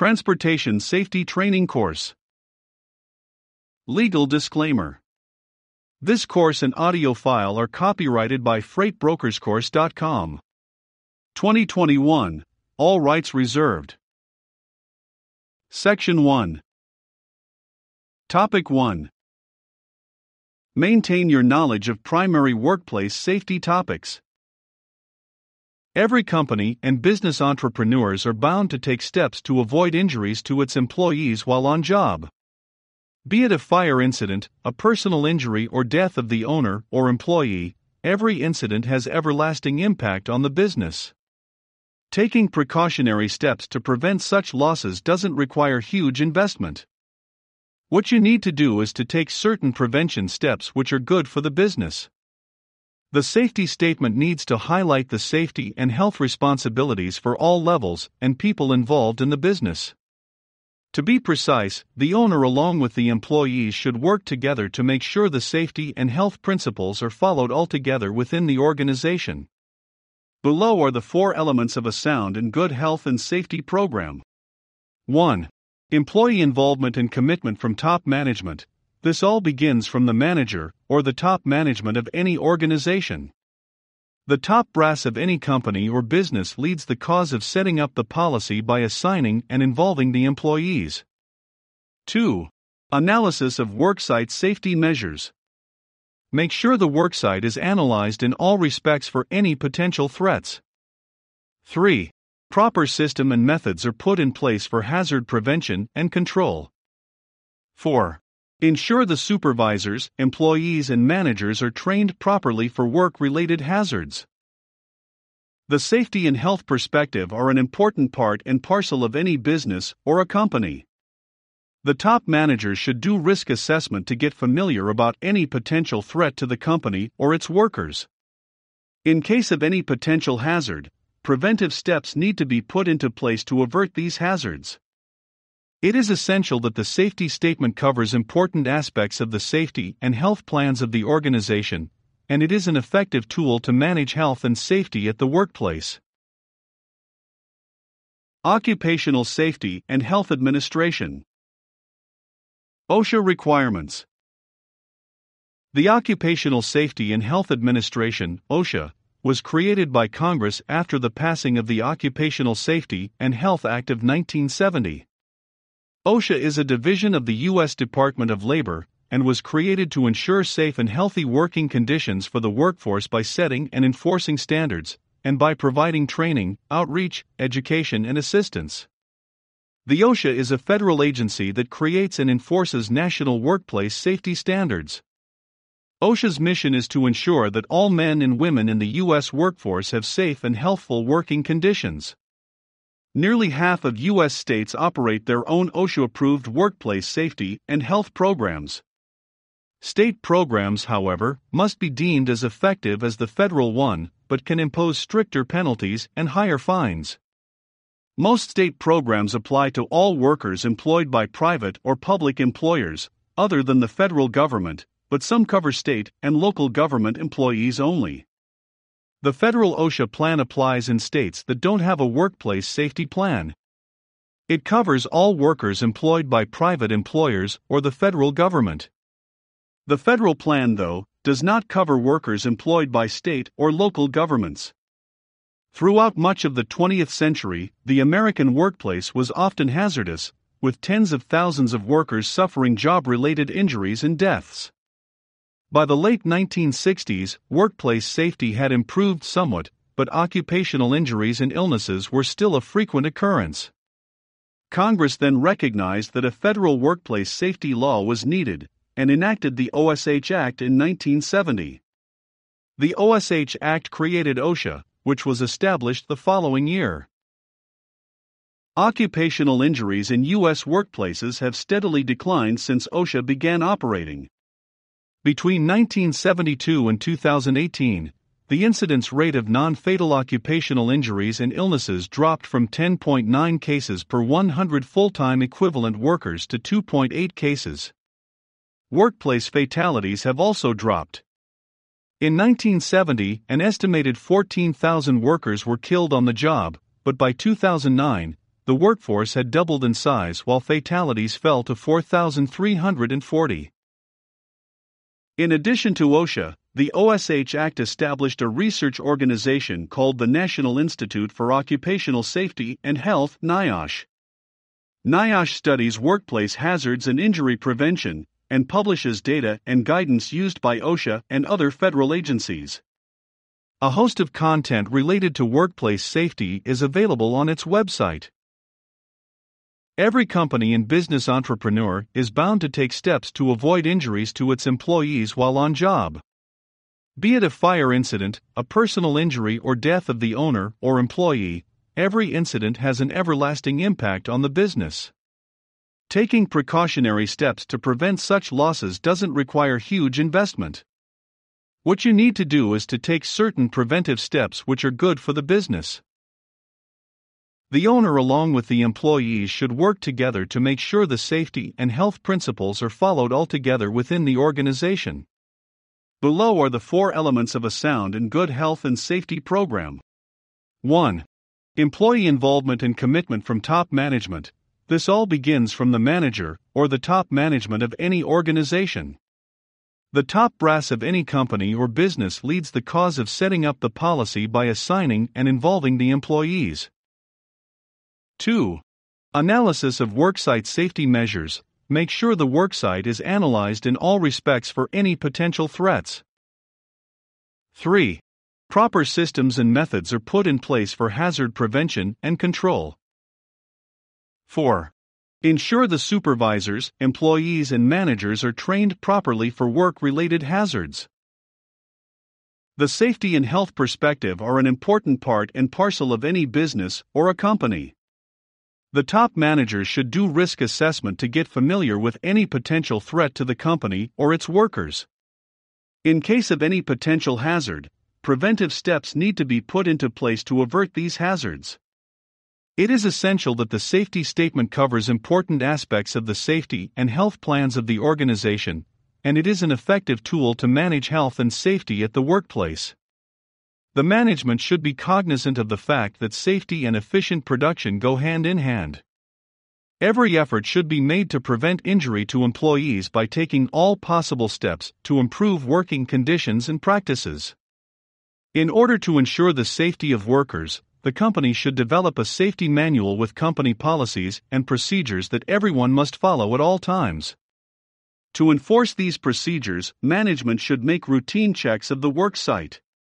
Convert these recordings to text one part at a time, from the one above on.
Transportation Safety Training Course. Legal disclaimer. This course and audio file are copyrighted by FreightBrokersCourse.com. 2021. All rights reserved. Section 1. Topic 1. Maintain your knowledge of primary workplace safety topics. Every company and business entrepreneurs are bound to take steps to avoid injuries to its employees while on job. Be it a fire incident, a personal injury, or death of the owner or employee, every incident has everlasting impact on the business. Taking precautionary steps to prevent such losses doesn't require huge investment. What you need to do is to take certain prevention steps which are good for the business. The safety statement needs to highlight the safety and health responsibilities for all levels and people involved in the business. To be precise, the owner along with the employees should work together to make sure the safety and health principles are followed altogether within the organization. Below are the 4 elements of a sound and good health and safety program. 1. Employee involvement and commitment from top management. This all begins from the manager, or the top management of any organization. The top brass of any company or business leads the cause of setting up the policy by assigning and involving the employees. 2. Analysis of worksite safety measures. Make sure the worksite is analyzed in all respects for any potential threats. 3. Proper system and methods are put in place for hazard prevention and control. 4. Ensure the supervisors, employees, and managers are trained properly for work-related hazards. The safety and health perspective are an important part and parcel of any business or a company. The top manager should do risk assessment to get familiar about any potential threat to the company or its workers. In case of any potential hazard, preventive steps need to be put into place to avert these hazards. It is essential that the safety statement covers important aspects of the safety and health plans of the organization, and it is an effective tool to manage health and safety at the workplace. Occupational Safety and Health Administration. OSHA requirements. The Occupational Safety and Health Administration, OSHA, was created by Congress after the passing of the Occupational Safety and Health Act of 1970. OSHA is a division of the U.S. Department of Labor and was created to ensure safe and healthy working conditions for the workforce by setting and enforcing standards, and by providing training, outreach, education, and assistance. The OSHA is a federal agency that creates and enforces national workplace safety standards. OSHA's mission is to ensure that all men and women in the U.S. workforce have safe and healthful working conditions. Nearly half of U.S. states operate their own OSHA-approved workplace safety and health programs. State programs, however, must be deemed as effective as the federal one, but can impose stricter penalties and higher fines. Most state programs apply to all workers employed by private or public employers, other than the federal government, but some cover state and local government employees only. The federal OSHA plan applies in states that don't have a workplace safety plan. It covers all workers employed by private employers or the federal government. The federal plan, though, does not cover workers employed by state or local governments. Throughout much of the 20th century, the American workplace was often hazardous, with tens of thousands of workers suffering job-related injuries and deaths. By the late 1960s, workplace safety had improved somewhat, but occupational injuries and illnesses were still a frequent occurrence. Congress then recognized that a federal workplace safety law was needed, and enacted the OSH Act in 1970. The OSH Act created OSHA, which was established the following year. Occupational injuries in U.S. workplaces have steadily declined since OSHA began operating. Between 1972 and 2018, the incidence rate of non-fatal occupational injuries and illnesses dropped from 10.9 cases per 100 full-time equivalent workers to 2.8 cases. Workplace fatalities have also dropped. In 1970, an estimated 14,000 workers were killed on the job, but by 2009, the the workforce had doubled in size while fatalities fell to 4,340. In addition to OSHA, the OSH Act established a research organization called the National Institute for Occupational Safety and Health (NIOSH). NIOSH studies workplace hazards and injury prevention, and publishes data and guidance used by OSHA and other federal agencies. A host of content related to workplace safety is available on its website. Every company and business entrepreneur is bound to take steps to avoid injuries to its employees while on job. Be it a fire incident, a personal injury, or death of the owner or employee, every incident has an everlasting impact on the business. Taking precautionary steps to prevent such losses doesn't require huge investment. What you need to do is to take certain preventive steps which are good for the business. The owner along with the employees should work together to make sure the safety and health principles are followed altogether within the organization. Below are the 4 elements of a sound and good health and safety program. 1. Employee involvement and commitment from top management. This all begins from the manager, or the top management of any organization. The top brass of any company or business leads the cause of setting up the policy by assigning and involving the employees. 2. Analysis of worksite safety measures. Make sure the worksite is analyzed in all respects for any potential threats. 3. Proper systems and methods are put in place for hazard prevention and control. 4. Ensure the supervisors, employees, and managers are trained properly for work-related hazards. The safety and health perspective are an important part and parcel of any business or a company. The top managers should do risk assessment to get familiar with any potential threat to the company or its workers. In case of any potential hazard, preventive steps need to be put into place to avert these hazards. It is essential that the safety statement covers important aspects of the safety and health plans of the organization, and it is an effective tool to manage health and safety at the workplace. The management should be cognizant of the fact that safety and efficient production go hand in hand. Every effort should be made to prevent injury to employees by taking all possible steps to improve working conditions and practices. In order to ensure the safety of workers, the company should develop a safety manual with company policies and procedures that everyone must follow at all times. To enforce these procedures, management should make routine checks of the work site.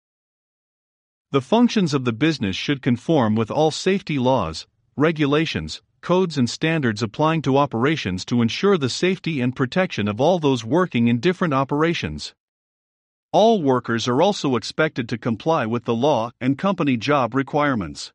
The functions of the business should conform with all safety laws, regulations, codes, and standards applying to operations to ensure the safety and protection of all those working in different operations. All workers are also expected to comply with the law and company job requirements.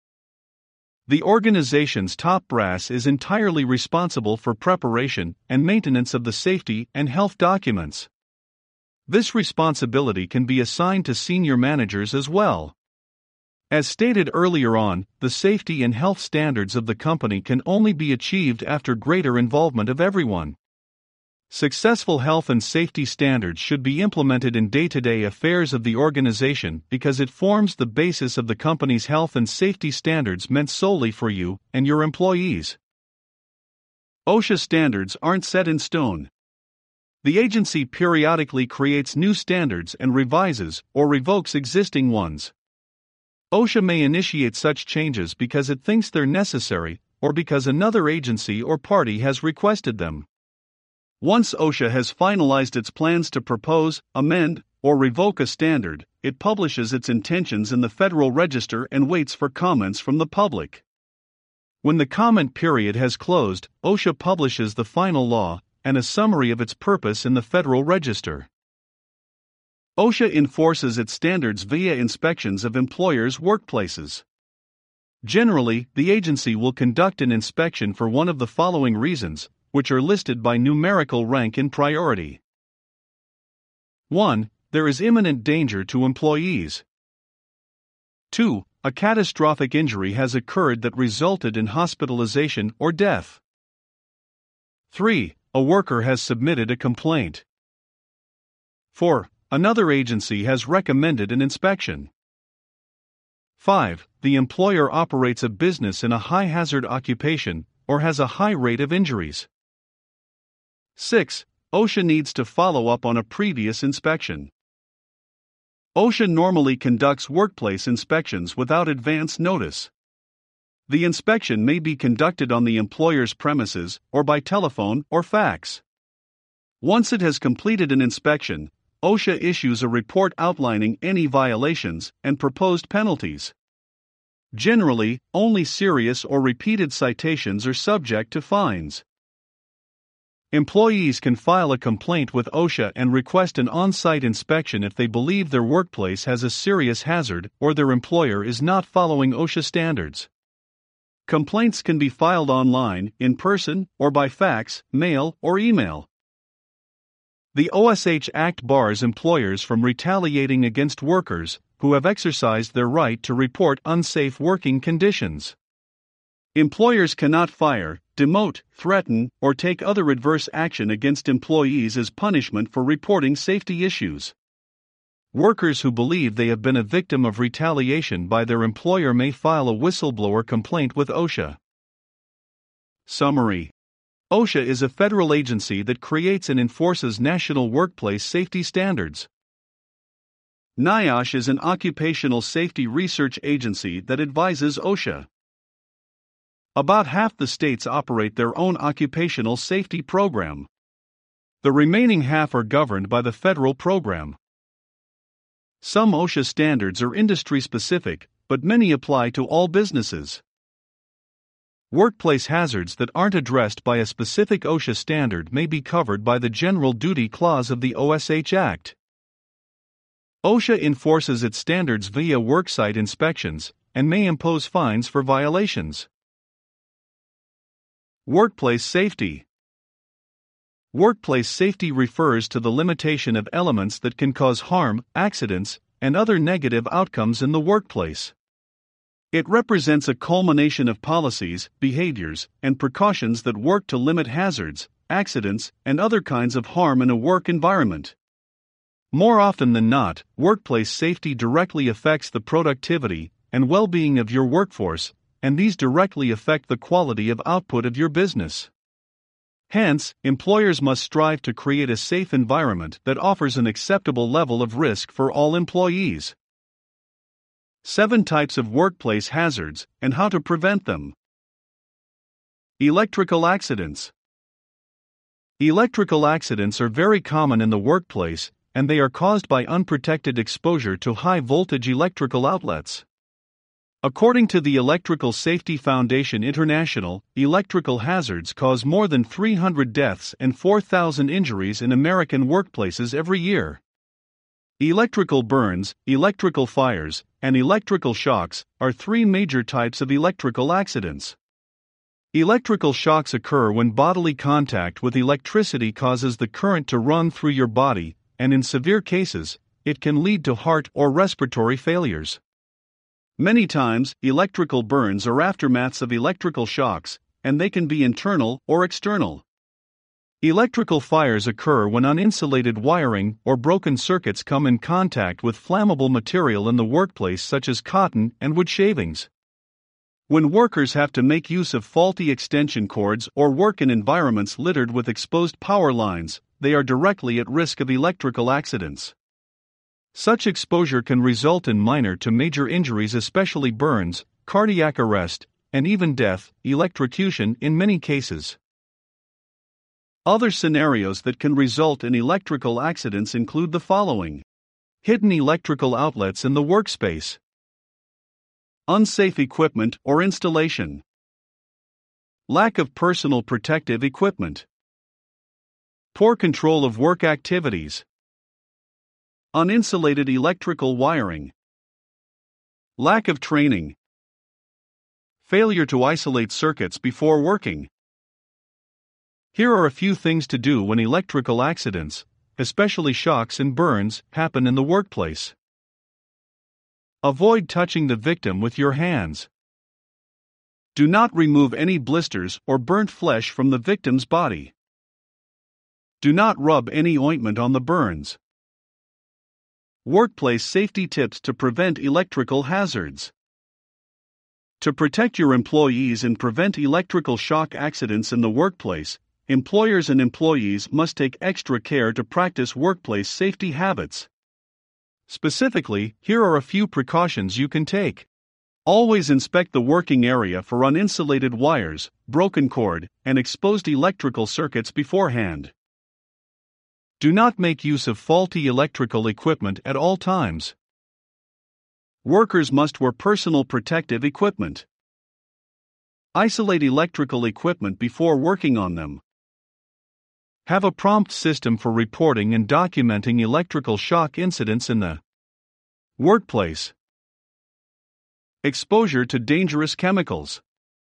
The organization's top brass is entirely responsible for preparation and maintenance of the safety and health documents. This responsibility can be assigned to senior managers as well. As stated earlier on, the safety and health standards of the company can only be achieved after greater involvement of everyone. Successful health and safety standards should be implemented in day-to-day affairs of the organization because it forms the basis of the company's health and safety standards meant solely for you and your employees. OSHA standards aren't set in stone. The agency periodically creates new standards and revises or revokes existing ones. OSHA may initiate such changes because it thinks they're necessary or because another agency or party has requested them. Once OSHA has finalized its plans to propose, amend, or revoke a standard, it publishes its intentions in the Federal Register and waits for comments from the public. When the comment period has closed, OSHA publishes the final law and a summary of its purpose in the Federal Register. OSHA enforces its standards via inspections of employers' workplaces. Generally, the agency will conduct an inspection for one of the following reasons, which are listed by numerical rank in priority. 1. There is imminent danger to employees. 2. A catastrophic injury has occurred that resulted in hospitalization or death. 3. A worker has submitted a complaint. 4. Another agency has recommended an inspection. 5. The employer operates a business in a high-hazard occupation or has a high rate of injuries. 6. OSHA needs to follow up on a previous inspection. OSHA normally conducts workplace inspections without advance notice. The inspection may be conducted on the employer's premises or by telephone or fax. Once it has completed an inspection, OSHA issues a report outlining any violations and proposed penalties. Generally, only serious or repeated citations are subject to fines. Employees can file a complaint with OSHA and request an on-site inspection if they believe their workplace has a serious hazard or their employer is not following OSHA standards. Complaints can be filed online, in person, or by fax, mail, or email. The OSH Act bars employers from retaliating against workers who have exercised their right to report unsafe working conditions. Employers cannot fire, demote, threaten, or take other adverse action against employees as punishment for reporting safety issues. Workers who believe they have been a victim of retaliation by their employer may file a whistleblower complaint with OSHA. Summary: OSHA is a federal agency that creates and enforces national workplace safety standards. NIOSH is an occupational safety research agency that advises OSHA. About half the states operate their own occupational safety program. The remaining half are governed by the federal program. Some OSHA standards are industry-specific, but many apply to all businesses. Workplace hazards that aren't addressed by a specific OSHA standard may be covered by the General Duty Clause of the OSH Act. OSHA enforces its standards via worksite inspections and may impose fines for violations. Workplace safety. Workplace safety refers to the limitation of elements that can cause harm, accidents, and other negative outcomes in the workplace. It represents a culmination of policies, behaviors, and precautions that work to limit hazards, accidents, and other kinds of harm in a work environment. More often than not, workplace safety directly affects the productivity and well-being of your workforce, and these directly affect the quality of output of your business. Hence, employers must strive to create a safe environment that offers an acceptable level of risk for all employees. 7 types of workplace hazards and how to prevent them. Electrical accidents. Electrical accidents are very common in the workplace, and they are caused by unprotected exposure to high-voltage electrical outlets. According to the Electrical Safety Foundation International, electrical hazards cause more than 300 deaths and 4,000 injuries in American workplaces every year. Electrical burns, electrical fires, and electrical shocks are 3 major types of electrical accidents. Electrical shocks occur when bodily contact with electricity causes the current to run through your body, and in severe cases, it can lead to heart or respiratory failures. Many times, electrical burns are aftermaths of electrical shocks, and they can be internal or external. Electrical fires occur when uninsulated wiring or broken circuits come in contact with flammable material in the workplace such as cotton and wood shavings. When workers have to make use of faulty extension cords or work in environments littered with exposed power lines, they are directly at risk of electrical accidents. Such exposure can result in minor to major injuries, especially burns, cardiac arrest, and even death, electrocution in many cases. Other scenarios that can result in electrical accidents include the following: hidden electrical outlets in the workspace, unsafe equipment or installation, lack of personal protective equipment, poor control of work activities, uninsulated electrical wiring, lack of training, failure to isolate circuits before working. Here are a few things to do when electrical accidents, especially shocks and burns, happen in the workplace. Avoid touching the victim with your hands. Do not remove any blisters or burnt flesh from the victim's body. Do not rub any ointment on the burns. Workplace safety tips to prevent electrical hazards. To protect your employees and prevent electrical shock accidents in the workplace, employers and employees must take extra care to practice workplace safety habits. Specifically, here are a few precautions you can take. Always inspect the working area for uninsulated wires, broken cord, and exposed electrical circuits beforehand. Do not make use of faulty electrical equipment at all times. Workers must wear personal protective equipment. Isolate electrical equipment before working on them. Have a prompt system for reporting and documenting electrical shock incidents in the workplace. Exposure to dangerous chemicals.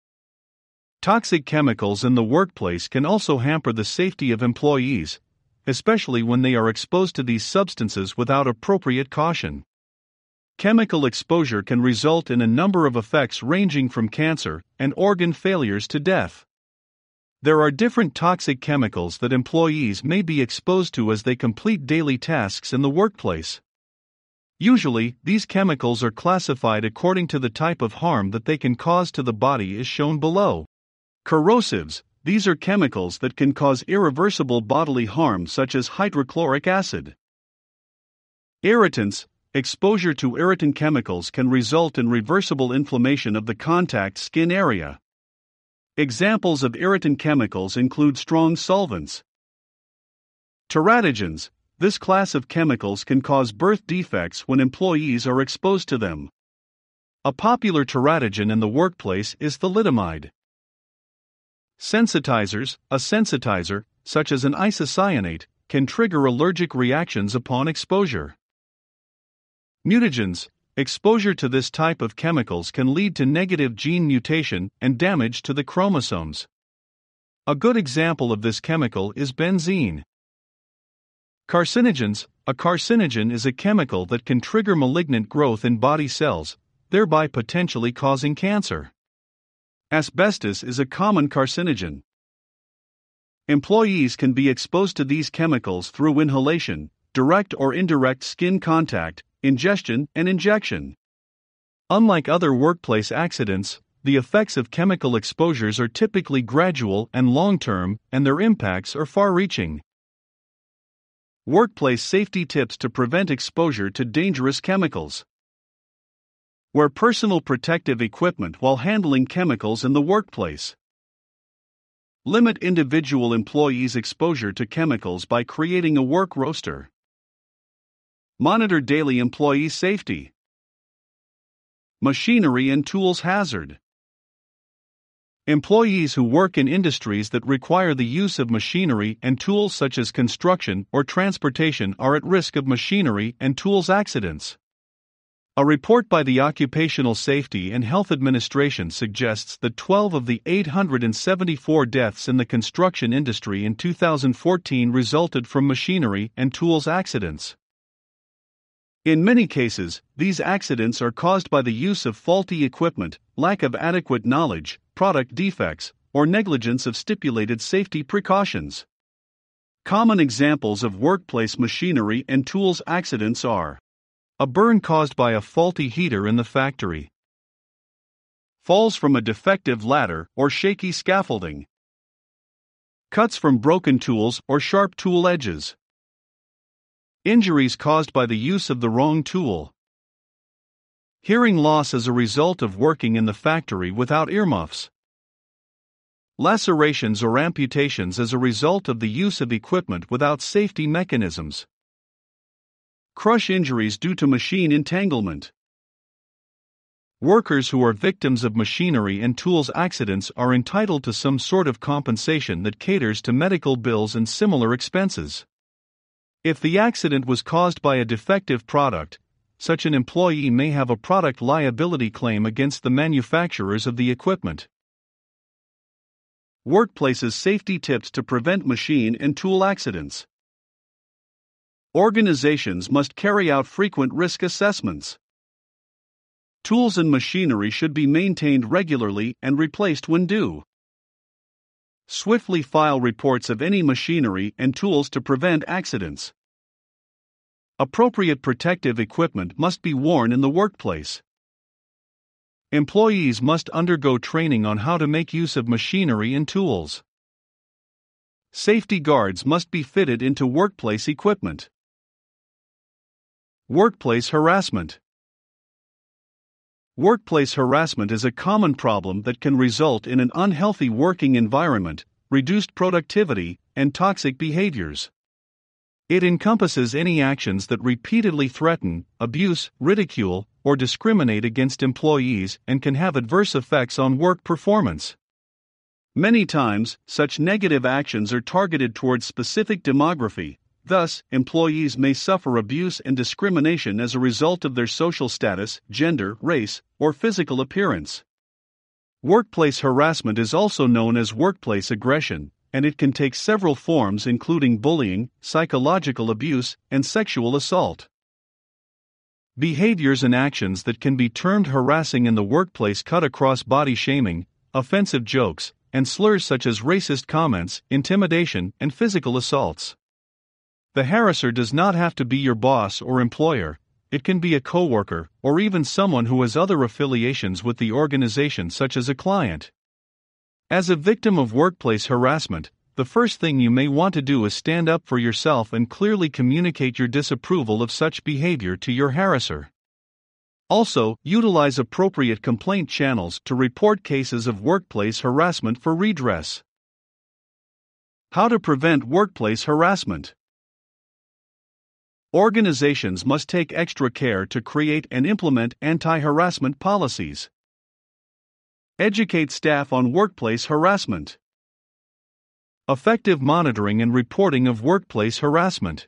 Toxic chemicals in the workplace can also hamper the safety of employees, especially when they are exposed to these substances without appropriate caution. Chemical exposure can result in a number of effects ranging from cancer and organ failures to death. There are different toxic chemicals that employees may be exposed to as they complete daily tasks in the workplace. Usually, these chemicals are classified according to the type of harm that they can cause to the body as shown below. Corrosives: these are chemicals that can cause irreversible bodily harm such as hydrochloric acid. Irritants: exposure to irritant chemicals can result in reversible inflammation of the contact skin area. Examples of irritant chemicals include strong solvents. Teratogens: this class of chemicals can cause birth defects when employees are exposed to them. A popular teratogen in the workplace is thalidomide. Sensitizers: a sensitizer, such as an isocyanate, can trigger allergic reactions upon exposure. Mutagens: exposure to this type of chemicals can lead to negative gene mutation and damage to the chromosomes. A good example of this chemical is benzene. Carcinogens: a carcinogen is a chemical that can trigger malignant growth in body cells, thereby potentially causing cancer. Asbestos is a common carcinogen. Employees can be exposed to these chemicals through inhalation, direct or indirect skin contact, ingestion, and injection. Unlike other workplace accidents, the effects of chemical exposures are typically gradual and long-term, and their impacts are far-reaching. Workplace safety tips to prevent exposure to dangerous chemicals. Wear personal protective equipment while handling chemicals in the workplace. Limit individual employees' exposure to chemicals by creating a work roster. Monitor daily employee safety. Machinery and tools hazard. Employees who work in industries that require the use of machinery and tools such as construction or transportation are at risk of machinery and tools accidents. A report by the Occupational Safety and Health Administration suggests that 12 of the 874 deaths in the construction industry in 2014 resulted from machinery and tools accidents. In many cases, these accidents are caused by the use of faulty equipment, lack of adequate knowledge, product defects, or negligence of stipulated safety precautions. Common examples of workplace machinery and tools accidents are: a burn caused by a faulty heater in the factory, falls from a defective ladder or shaky scaffolding, cuts from broken tools or sharp tool edges, injuries caused by the use of the wrong tool, hearing loss as a result of working in the factory without earmuffs, lacerations or amputations as a result of the use of equipment without safety mechanisms, crush injuries due to machine entanglement. Workers who are victims of machinery and tools accidents are entitled to some sort of compensation that caters to medical bills and similar expenses. If the accident was caused by a defective product, such an employee may have a product liability claim against the manufacturers of the equipment. Workplaces safety tips to prevent machine and tool accidents. Organizations must carry out frequent risk assessments. Tools and machinery should be maintained regularly and replaced when due. Swiftly file reports of any machinery and tools to prevent accidents. Appropriate protective equipment must be worn in the workplace. Employees must undergo training on how to make use of machinery and tools. Safety guards must be fitted into workplace equipment. Workplace harassment. Workplace harassment is a common problem that can result in an unhealthy working environment, reduced productivity, and toxic behaviors. It encompasses any actions that repeatedly threaten, abuse, ridicule, or discriminate against employees and can have adverse effects on work performance. Many times, such negative actions are targeted towards specific demography. Thus, employees may suffer abuse and discrimination as a result of their social status, gender, race, or physical appearance. Workplace harassment is also known as workplace aggression, and it can take several forms including bullying, psychological abuse, and sexual assault. Behaviors and actions that can be termed harassing in the workplace cut across body shaming, offensive jokes, and slurs such as racist comments, intimidation, and physical assaults. The harasser does not have to be your boss or employer. It can be a coworker, or even someone who has other affiliations with the organization such as a client. As a victim of workplace harassment, the first thing you may want to do is stand up for yourself and clearly communicate your disapproval of such behavior to your harasser. Also, utilize appropriate complaint channels to report cases of workplace harassment for redress. How to prevent workplace harassment? Organizations must take extra care to create and implement anti-harassment policies. Educate staff on workplace harassment. Effective monitoring and reporting of workplace harassment.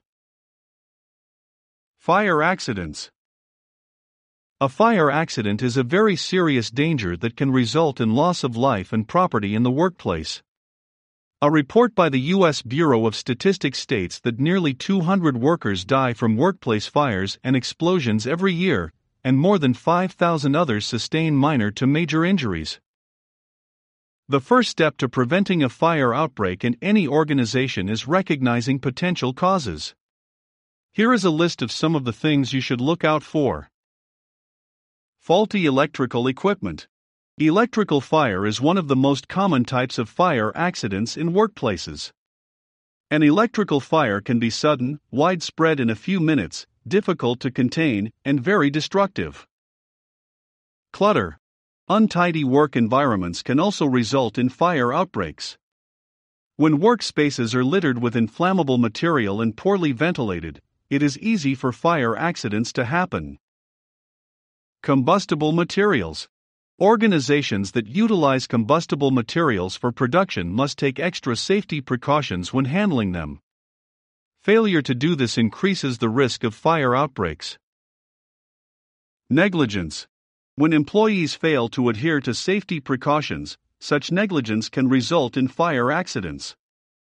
Fire accidents. A fire accident is a very serious danger that can result in loss of life and property in the workplace. A report by the U.S. Bureau of Statistics states that nearly 200 workers die from workplace fires and explosions every year, and more than 5,000 others sustain minor to major injuries. The first step to preventing a fire outbreak in any organization is recognizing potential causes. Here is a list of some of the things you should look out for. Faulty electrical equipment. Electrical fire is one of the most common types of fire accidents in workplaces. An electrical fire can be sudden, widespread in a few minutes, difficult to contain, and very destructive. Clutter. Untidy work environments can also result in fire outbreaks. When workspaces are littered with inflammable material and poorly ventilated, it is easy for fire accidents to happen. Combustible materials. Organizations that utilize combustible materials for production must take extra safety precautions when handling them. Failure to do this increases the risk of fire outbreaks. Negligence. When employees fail to adhere to safety precautions, such negligence can result in fire accidents.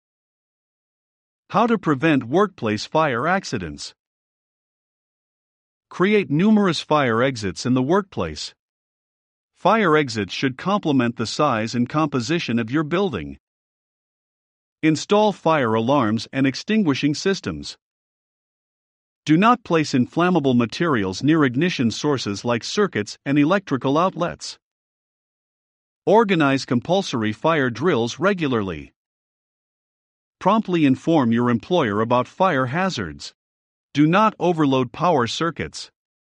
How to prevent workplace fire accidents? Create numerous fire exits in the workplace. Fire exits should complement the size and composition of your building. Install fire alarms and extinguishing systems. Do not place inflammable materials near ignition sources like circuits and electrical outlets. Organize compulsory fire drills regularly. Promptly inform your employer about fire hazards. Do not overload power circuits.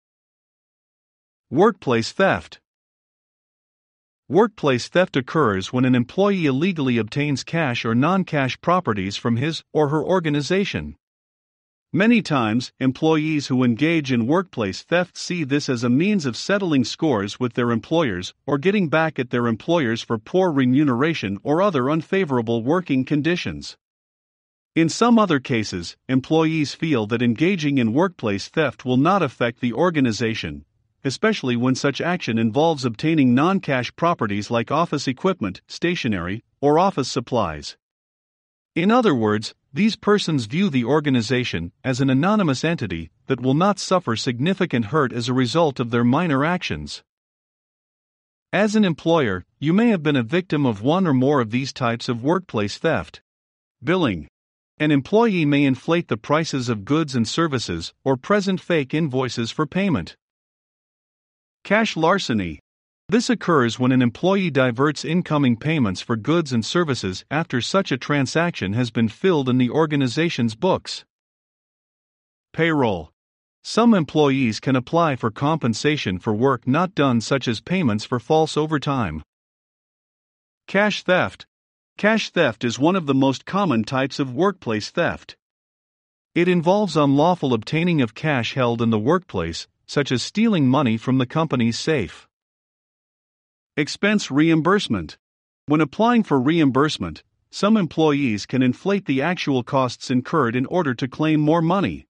Workplace theft. Workplace theft occurs when an employee illegally obtains cash or non-cash properties from his or her organization. Many times, employees who engage in workplace theft see this as a means of settling scores with their employers or getting back at their employers for poor remuneration or other unfavorable working conditions. In some other cases, employees feel that engaging in workplace theft will not affect the organization, especially when such action involves obtaining non-cash properties like office equipment, stationery, or office supplies. In other words, these persons view the organization as an anonymous entity that will not suffer significant hurt as a result of their minor actions. As an employer, you may have been a victim of one or more of these types of workplace theft. Billing. An employee may inflate the prices of goods and services or present fake invoices for payment. Cash larceny. This occurs when an employee diverts incoming payments for goods and services after such a transaction has been filled in the organization's books. Payroll. Some employees can apply for compensation for work not done, such as payments for false overtime. Cash theft. Cash theft is one of the most common types of workplace theft. It involves unlawful obtaining of cash held in the workplace, such as stealing money from the company's safe. Expense reimbursement. When applying for reimbursement, some employees can inflate the actual costs incurred in order to claim more money.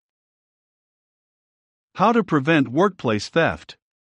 How to prevent workplace theft.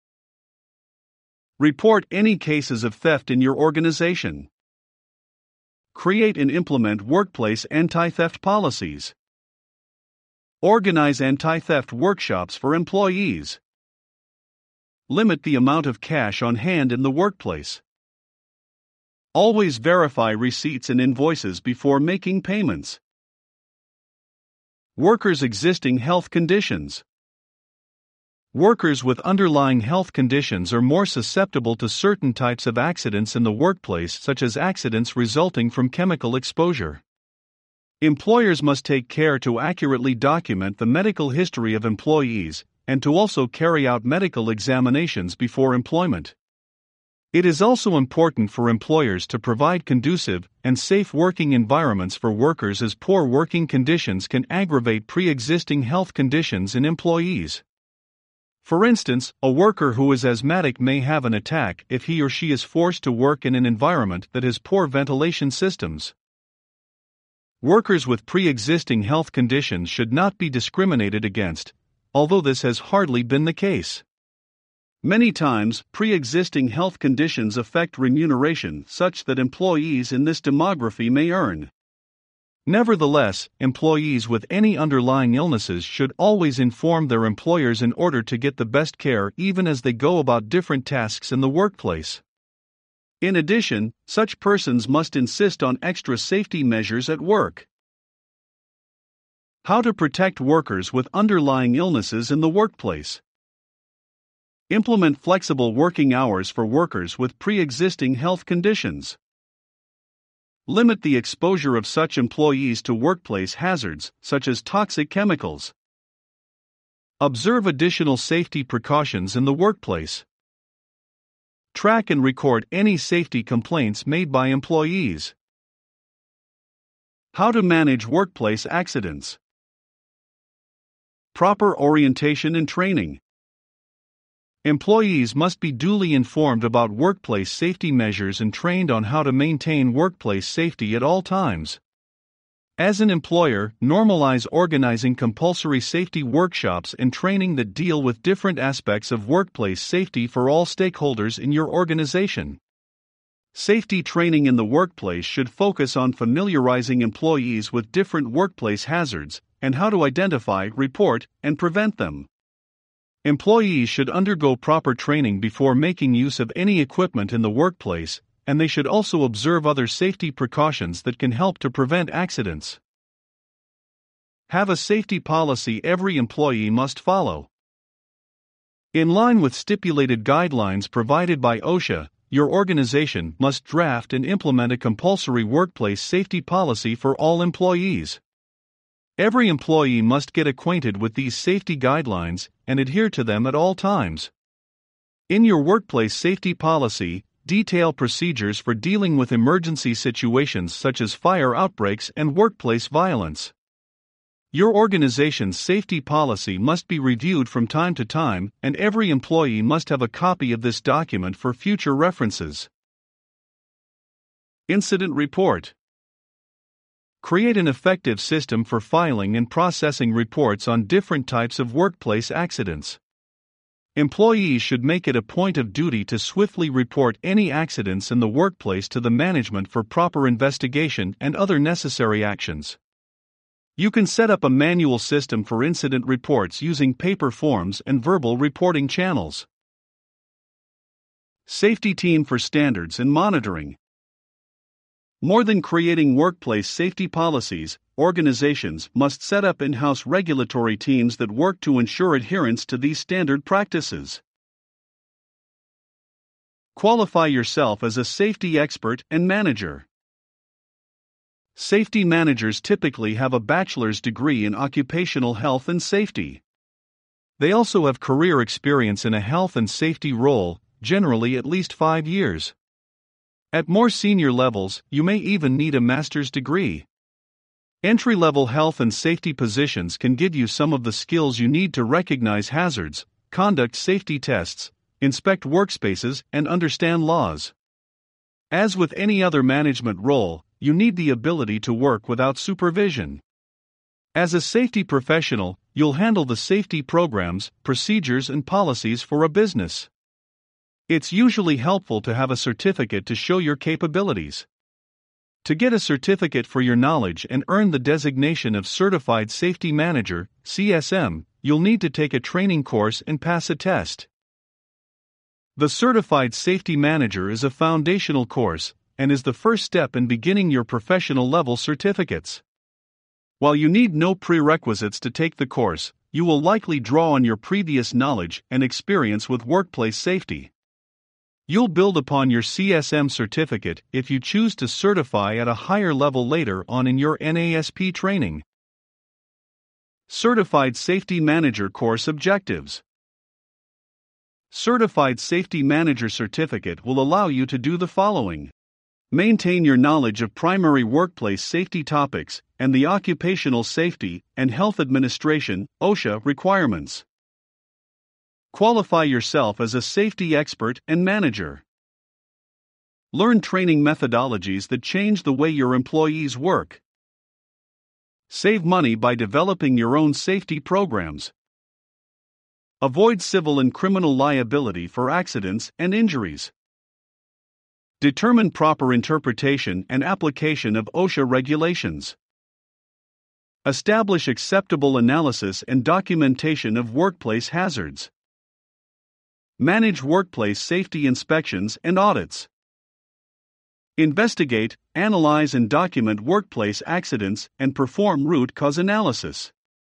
Report any cases of theft in your organization. Create and implement workplace anti-theft policies. Organize anti-theft workshops for employees. Limit the amount of cash on hand in the workplace. Always verify receipts and invoices before making payments. Workers' existing health conditions. Workers with underlying health conditions are more susceptible to certain types of accidents in the workplace, such as accidents resulting from chemical exposure. Employers must take care to accurately document the medical history of employees, and to also carry out medical examinations before employment. It is also important for employers to provide conducive and safe working environments for workers, as poor working conditions can aggravate pre-existing health conditions in employees. For instance, a worker who is asthmatic may have an attack if he or she is forced to work in an environment that has poor ventilation systems. Workers with pre-existing health conditions should not be discriminated against, although this has hardly been the case. Many times, pre-existing health conditions affect remuneration such that employees in this demography may earn. Nevertheless, employees with any underlying illnesses should always inform their employers in order to get the best care, even as they go about different tasks in the workplace. In addition, such persons must insist on extra safety measures at work. How to protect workers with underlying illnesses in the workplace. Implement flexible working hours for workers with pre-existing health conditions. Limit the exposure of such employees to workplace hazards, such as toxic chemicals. Observe additional safety precautions in the workplace. Track and record any safety complaints made by employees. How to manage workplace accidents. Proper orientation and training. Employees must be duly informed about workplace safety measures and trained on how to maintain workplace safety at all times. As an employer, normalize organizing compulsory safety workshops and training that deal with different aspects of workplace safety for all stakeholders in your organization. Safety training in the workplace should focus on familiarizing employees with different workplace hazards and how to identify, report, and prevent them. Employees should undergo proper training before making use of any equipment in the workplace, and they should also observe other safety precautions that can help to prevent accidents. Have a safety policy every employee must follow. In line with stipulated guidelines provided by OSHA, your organization must draft and implement a compulsory workplace safety policy for all employees. Every employee must get acquainted with these safety guidelines and adhere to them at all times. In your workplace safety policy, detail procedures for dealing with emergency situations such as fire outbreaks and workplace violence. Your organization's safety policy must be reviewed from time to time, and every employee must have a copy of this document for future references. Incident report. Create an effective system for filing and processing reports on different types of workplace accidents. Employees should make it a point of duty to swiftly report any accidents in the workplace to the management for proper investigation and other necessary actions. You can set up a manual system for incident reports using paper forms and verbal reporting channels. Safety team for standards and monitoring. More than creating workplace safety policies, organizations must set up in-house regulatory teams that work to ensure adherence to these standard practices. Qualify yourself as a safety expert and manager. Safety managers typically have a bachelor's degree in occupational health and safety. They also have career experience in a health and safety role, generally at least 5 years. At more senior levels, you may even need a master's degree. Entry-level health and safety positions can give you some of the skills you need to recognize hazards, conduct safety tests, inspect workspaces, and understand laws. As with any other management role, you need the ability to work without supervision. As a safety professional, you'll handle the safety programs, procedures, and policies for a business. It's usually helpful to have a certificate to show your capabilities. To get a certificate for your knowledge and earn the designation of Certified Safety Manager, CSM, you'll need to take a training course and pass a test. The Certified Safety Manager is a foundational course and is the first step in beginning your professional level certificates. While you need no prerequisites to take the course, you will likely draw on your previous knowledge and experience with workplace safety. You'll build upon your CSM certificate if you choose to certify at a higher level later on in your NASP training. Certified Safety Manager Course Objectives. Certified Safety Manager Certificate will allow you to do the following. Maintain your knowledge of primary workplace safety topics and the Occupational Safety and Health Administration (OSHA) requirements. Qualify yourself as a safety expert and manager. Learn training methodologies that change the way your employees work. Save money by developing your own safety programs. Avoid civil and criminal liability for accidents and injuries. Determine proper interpretation and application of OSHA regulations. Establish acceptable analysis and documentation of workplace hazards. Manage workplace safety inspections and audits. Investigate, analyze, and document workplace accidents and perform root cause analysis.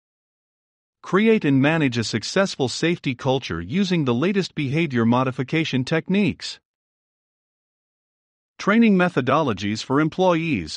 Create and manage a successful safety culture using the latest behavior modification techniques. Training methodologies for employees.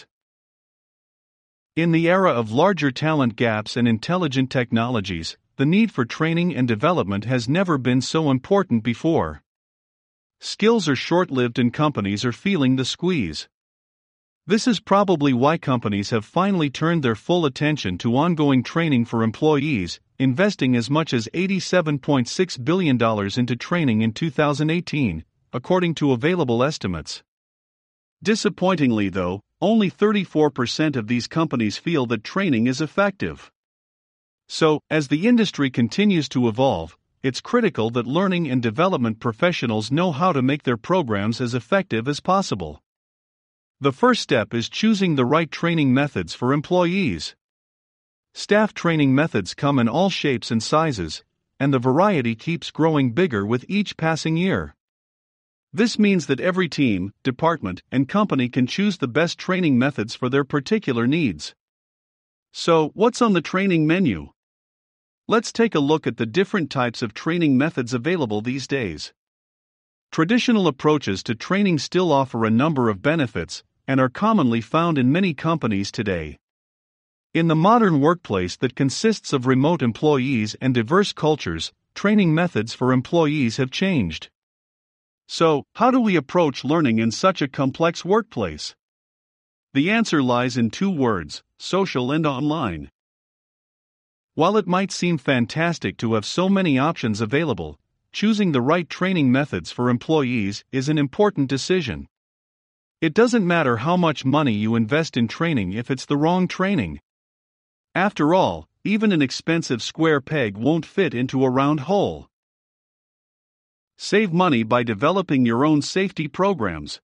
In the era of larger talent gaps and intelligent technologies, the need for training and development has never been so important before. Skills are short-lived and companies are feeling the squeeze. This is probably why companies have finally turned their full attention to ongoing training for employees, investing as much as $87.6 billion into training in 2018, according to available estimates. Disappointingly, though, only 34% of these companies feel that training is effective. So, as the industry continues to evolve, it's critical that learning and development professionals know how to make their programs as effective as possible. The first step is choosing the right training methods for employees. Staff training methods come in all shapes and sizes, and the variety keeps growing bigger with each passing year. This means that every team, department, and company can choose the best training methods for their particular needs. So, what's on the training menu? Let's take a look at the different types of training methods available these days. Traditional approaches to training still offer a number of benefits and are commonly found in many companies today. In the modern workplace that consists of remote employees and diverse cultures, training methods for employees have changed. So, how do we approach learning in such a complex workplace? The answer lies in 2 words: social and online. While it might seem fantastic to have so many options available, choosing the right training methods for employees is an important decision. It doesn't matter how much money you invest in training if it's the wrong training. After all, even an expensive square peg won't fit into a round hole. Save money by developing your own safety programs.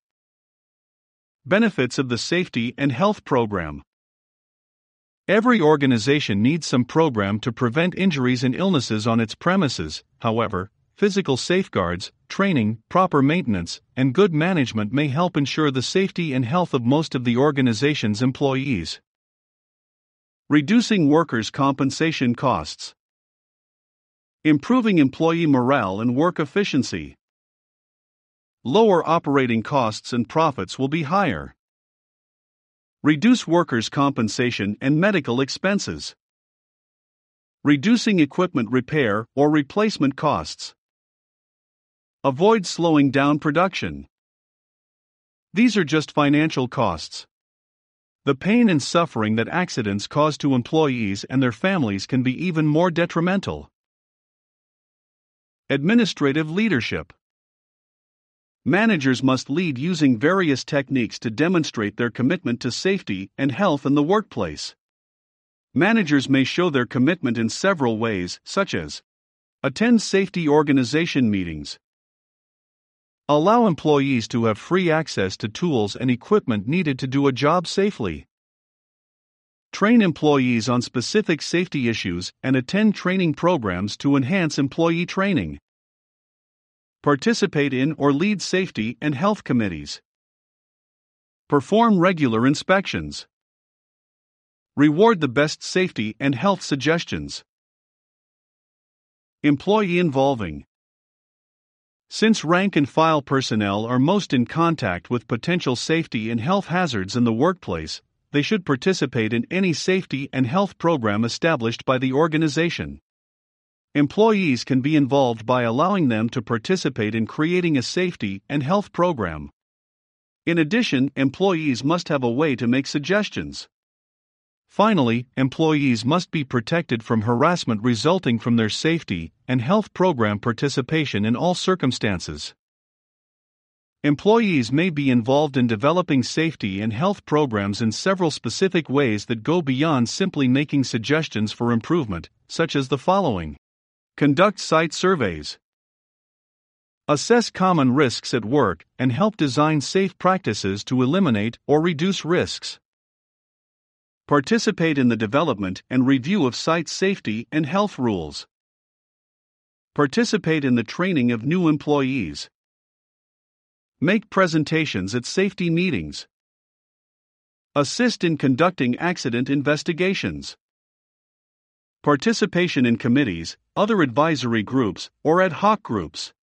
Benefits of the Safety and Health Program. Every organization needs some program to prevent injuries and illnesses on its premises. However, physical safeguards, training, proper maintenance, and good management may help ensure the safety and health of most of the organization's employees. Reducing workers' compensation costs. Improving employee morale and work efficiency. Lower operating costs and profits will be higher. Reduce workers' compensation and medical expenses. Reducing equipment repair or replacement costs. Avoid slowing down production. These are just financial costs. The pain and suffering that accidents cause to employees and their families can be even more detrimental. Administrative leadership. Managers must lead using various techniques to demonstrate their commitment to safety and health in the workplace. Managers may show their commitment in several ways, such as attend safety organization meetings, allow employees to have free access to tools and equipment needed to do a job safely, train employees on specific safety issues and attend training programs to enhance employee training, participate in or lead safety and health committees, perform regular inspections, reward the best safety and health suggestions. Employee involving. Since rank and file personnel are most in contact with potential safety and health hazards in the workplace, they should participate in any safety and health program established by the organization. Employees can be involved by allowing them to participate in creating a safety and health program. In addition, employees must have a way to make suggestions. Finally, employees must be protected from harassment resulting from their safety and health program participation in all circumstances. Employees may be involved in developing safety and health programs in several specific ways that go beyond simply making suggestions for improvement, such as the following. Conduct site surveys. Assess common risks at work and help design safe practices to eliminate or reduce risks. Participate in the development and review of site safety and health rules. Participate in the training of new employees. Make presentations at safety meetings. Assist in conducting accident investigations. Participation in committees, other advisory groups, or ad hoc groups.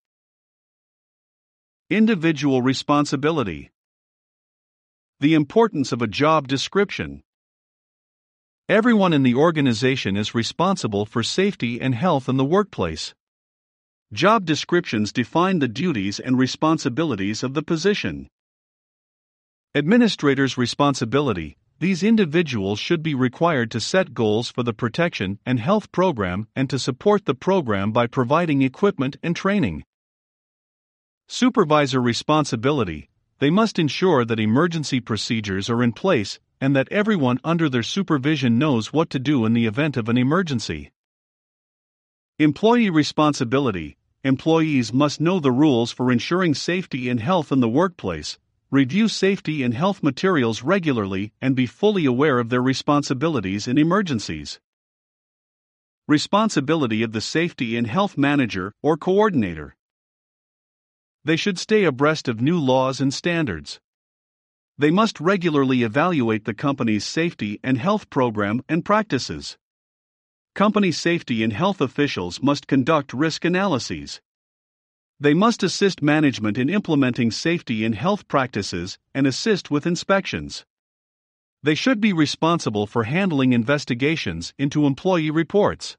Individual responsibility. The importance of a job description. Everyone in the organization is responsible for safety and health in the workplace. Job descriptions define the duties and responsibilities of the position. Administrators' responsibility. These individuals should be required to set goals for the protection and health program and to support the program by providing equipment and training. Supervisor responsibility. They must ensure that emergency procedures are in place and that everyone under their supervision knows what to do in the event of an emergency. Employee responsibility. Employees must know the rules for ensuring safety and health in the workplace, review safety and health materials regularly, and be fully aware of their responsibilities in emergencies. Responsibility of the safety and health manager or coordinator. They should stay abreast of new laws and standards. They must regularly evaluate the company's safety and health program and practices. Company safety and health officials must conduct risk analyses. They must assist management in implementing safety and health practices and assist with inspections. They should be responsible for handling investigations into employee reports.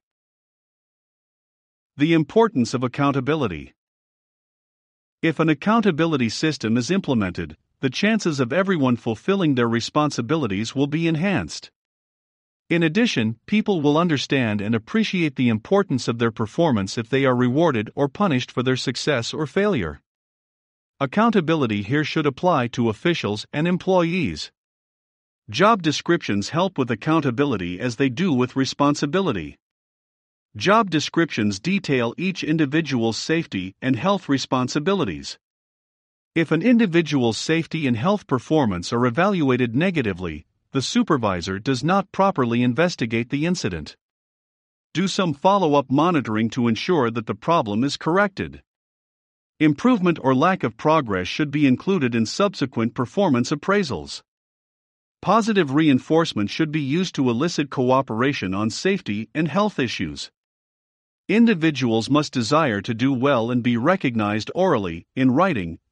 The importance of accountability. If an accountability system is implemented, the chances of everyone fulfilling their responsibilities will be enhanced. In addition, people will understand and appreciate the importance of their performance if they are rewarded or punished for their success or failure. Accountability here should apply to officials and employees. Job descriptions help with accountability as they do with responsibility. Job descriptions detail each individual's safety and health responsibilities. If an individual's safety and health performance are evaluated negatively, the supervisor does not properly investigate the incident. Do some follow-up monitoring to ensure that the problem is corrected. Improvement or lack of progress should be included in subsequent performance appraisals. Positive reinforcement should be used to elicit cooperation on safety and health issues. Individuals must desire to do well and be recognized orally, in writing,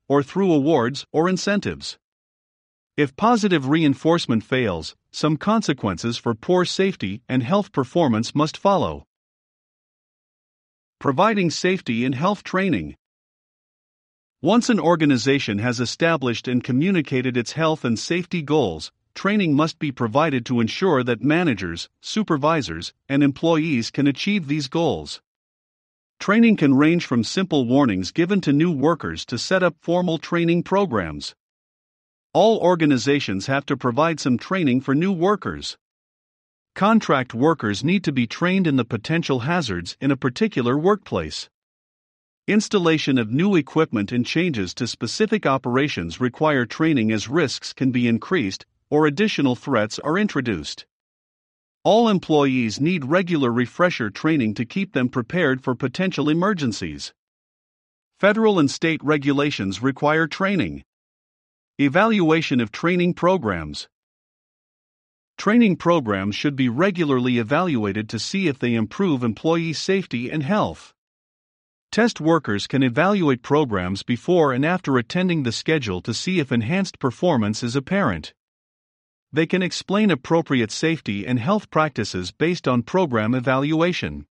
or through awards or incentives. If positive reinforcement fails, some consequences for poor safety and health performance must follow. Providing safety and health training. Once an organization has established and communicated its health and safety goals, training must be provided to ensure that managers, supervisors, and employees can achieve these goals. Training can range from simple warnings given to new workers to set up formal training programs. All organizations have to provide some training for new workers. Contract workers need to be trained in the potential hazards in a particular workplace. Installation of new equipment and changes to specific operations require training as risks can be increased or additional threats are introduced. All employees need regular refresher training to keep them prepared for potential emergencies. Federal and state regulations require training. Evaluation of training programs. Training programs should be regularly evaluated to see if they improve employee safety and health. Test workers can evaluate programs before and after attending the schedule to see if enhanced performance is apparent. They can explain appropriate safety and health practices based on program evaluation.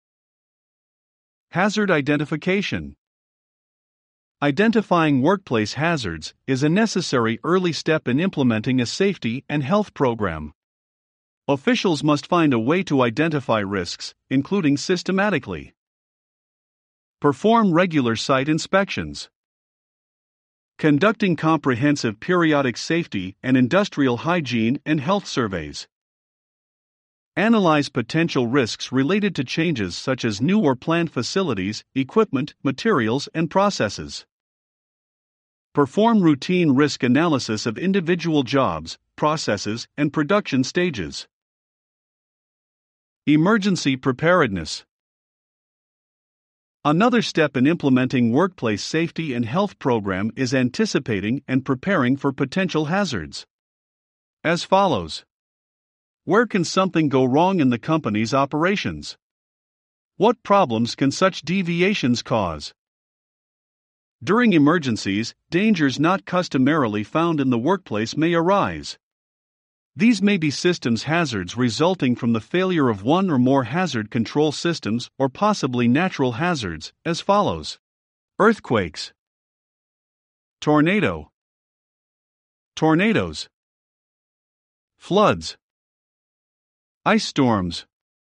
Hazard identification. Identifying workplace hazards is a necessary early step in implementing a safety and health program. Officials must find a way to identify risks, including systematically. Perform regular site inspections. Conducting comprehensive periodic safety and industrial hygiene and health surveys. Analyze potential risks related to changes such as new or planned facilities, equipment, materials, and processes. Perform routine risk analysis of individual jobs, processes, and production stages. Emergency preparedness. Another step in implementing workplace safety and health program is anticipating and preparing for potential hazards. As follows. Where can something go wrong in the company's operations? What problems can such deviations cause? During emergencies, dangers not customarily found in the workplace may arise. These may be systems hazards resulting from the failure of one or more hazard control systems or possibly natural hazards, as follows. Earthquakes. Tornado. Tornadoes. Floods. Ice storms.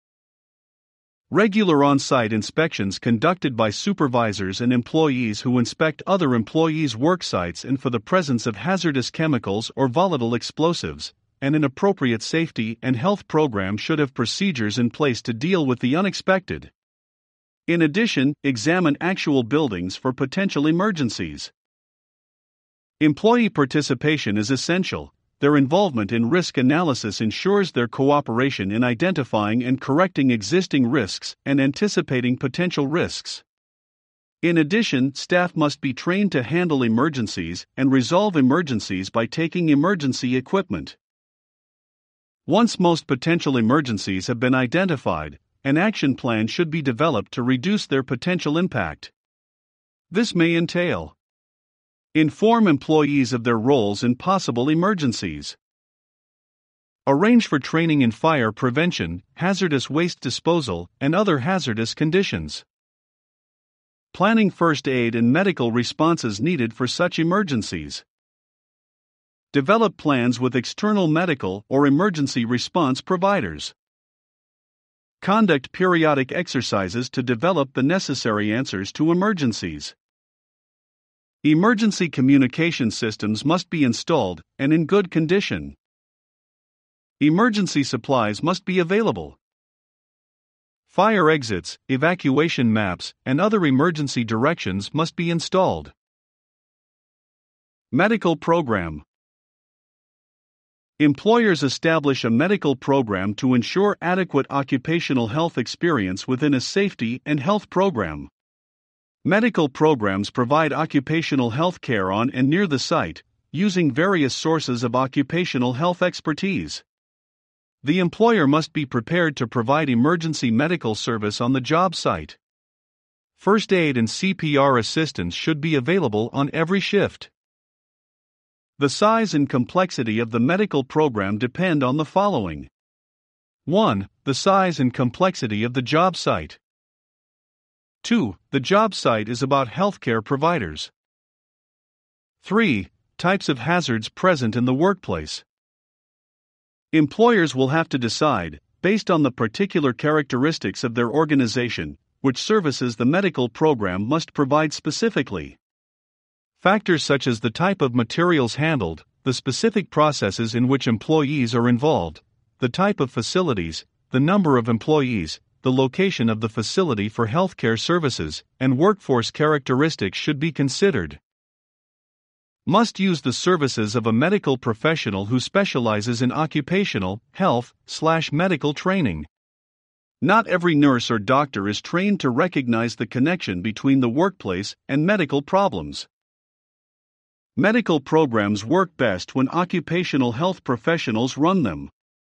Regular on-site inspections conducted by supervisors and employees who inspect other employees' work sites and for the presence of hazardous chemicals or volatile explosives, and an appropriate safety and health program should have procedures in place to deal with the unexpected. In addition, examine actual buildings for potential emergencies. Employee participation is essential. Their involvement in risk analysis ensures their cooperation in identifying and correcting existing risks and anticipating potential risks. In addition, staff must be trained to handle emergencies and resolve emergencies by taking emergency equipment. Once most potential emergencies have been identified, an action plan should be developed to reduce their potential impact. This may entail: inform employees of their roles in possible emergencies. Arrange for training in fire prevention, hazardous waste disposal, and other hazardous conditions. Planning first aid and medical responses needed for such emergencies. Develop plans with external medical or emergency response providers. Conduct periodic exercises to develop the necessary answers to emergencies. Emergency communication systems must be installed and in good condition. Emergency supplies must be available. Fire exits, evacuation maps, and other emergency directions must be installed. Medical program. Employers establish a medical program to ensure adequate occupational health experience within a safety and health program. Medical programs provide occupational health care on and near the site, using various sources of occupational health expertise. The employer must be prepared to provide emergency medical service on the job site. First aid and CPR assistance should be available on every shift. The size and complexity of the medical program depend on the following. 1. The size and complexity of the job site. 2. The job site is about healthcare providers. 3. Types of hazards present in the workplace. Employers will have to decide, based on the particular characteristics of their organization, which services the medical program must provide specifically. Factors such as the type of materials handled, the specific processes in which employees are involved, the type of facilities, the number of employees, the location of the facility for healthcare services, and workforce characteristics should be considered. Must use the services of a medical professional who specializes in occupational health/medical training. Not every nurse or doctor is trained to recognize the connection between the workplace and medical problems. Medical programs work best when occupational health professionals run them.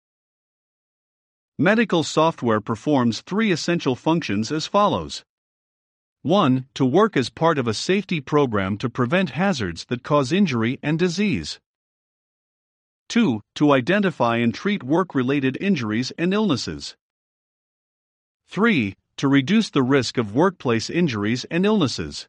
Medical software performs 3 essential functions as follows. 1. To work as part of a safety program to prevent hazards that cause injury and disease. 2. To identify and treat work-related injuries and illnesses. 3. To reduce the risk of workplace injuries and illnesses.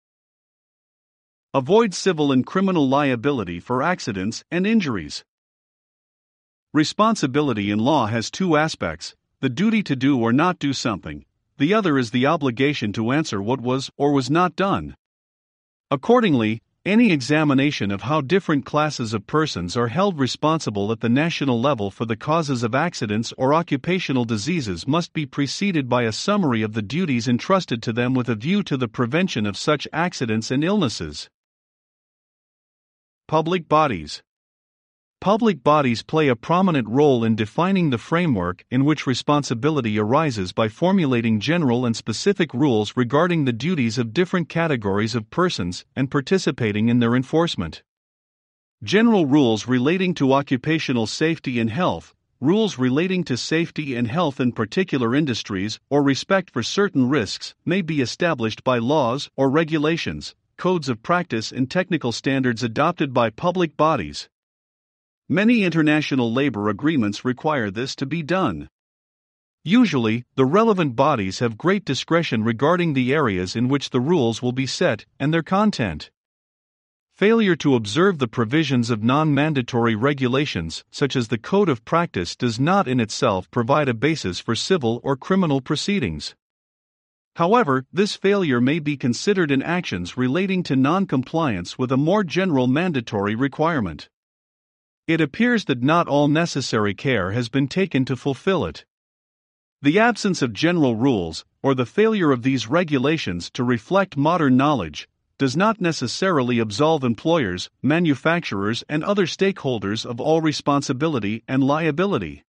Avoid civil and criminal liability for accidents and injuries. Responsibility in law has 2 aspects: the duty to do or not do something. The other is the obligation to answer what was or was not done. Accordingly, any examination of how different classes of persons are held responsible at the national level for the causes of accidents or occupational diseases must be preceded by a summary of the duties entrusted to them with a view to the prevention of such accidents and illnesses. Public bodies. Public bodies play a prominent role in defining the framework in which responsibility arises by formulating general and specific rules regarding the duties of different categories of persons and participating in their enforcement. General rules relating to occupational safety and health, rules relating to safety and health in particular industries, or respect for certain risks may be established by laws or regulations, codes of practice and technical standards adopted by public bodies. Many international labor agreements require this to be done. Usually, the relevant bodies have great discretion regarding the areas in which the rules will be set and their content. Failure to observe the provisions of non-mandatory regulations, such as the Code of Practice, does not in itself provide a basis for civil or criminal proceedings. However, this failure may be considered in actions relating to non-compliance with a more general mandatory requirement. It appears that not all necessary care has been taken to fulfill it. The absence of general rules, or the failure of these regulations to reflect modern knowledge, does not necessarily absolve employers, manufacturers, and other stakeholders of all responsibility and liability.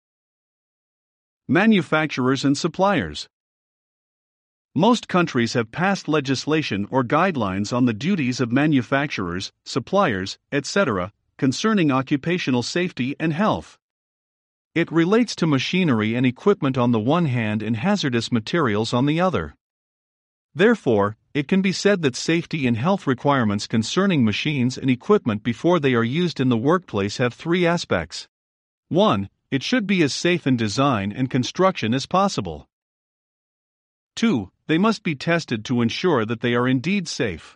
Manufacturers and suppliers. Most countries have passed legislation or guidelines on the duties of manufacturers, suppliers, etc., concerning occupational safety and health. It relates to machinery and equipment on the one hand and hazardous materials on the other. Therefore, it can be said that safety and health requirements concerning machines and equipment before they are used in the workplace have 3 aspects. 1. It should be as safe in design and construction as possible. 2. They must be tested to ensure that they are indeed safe.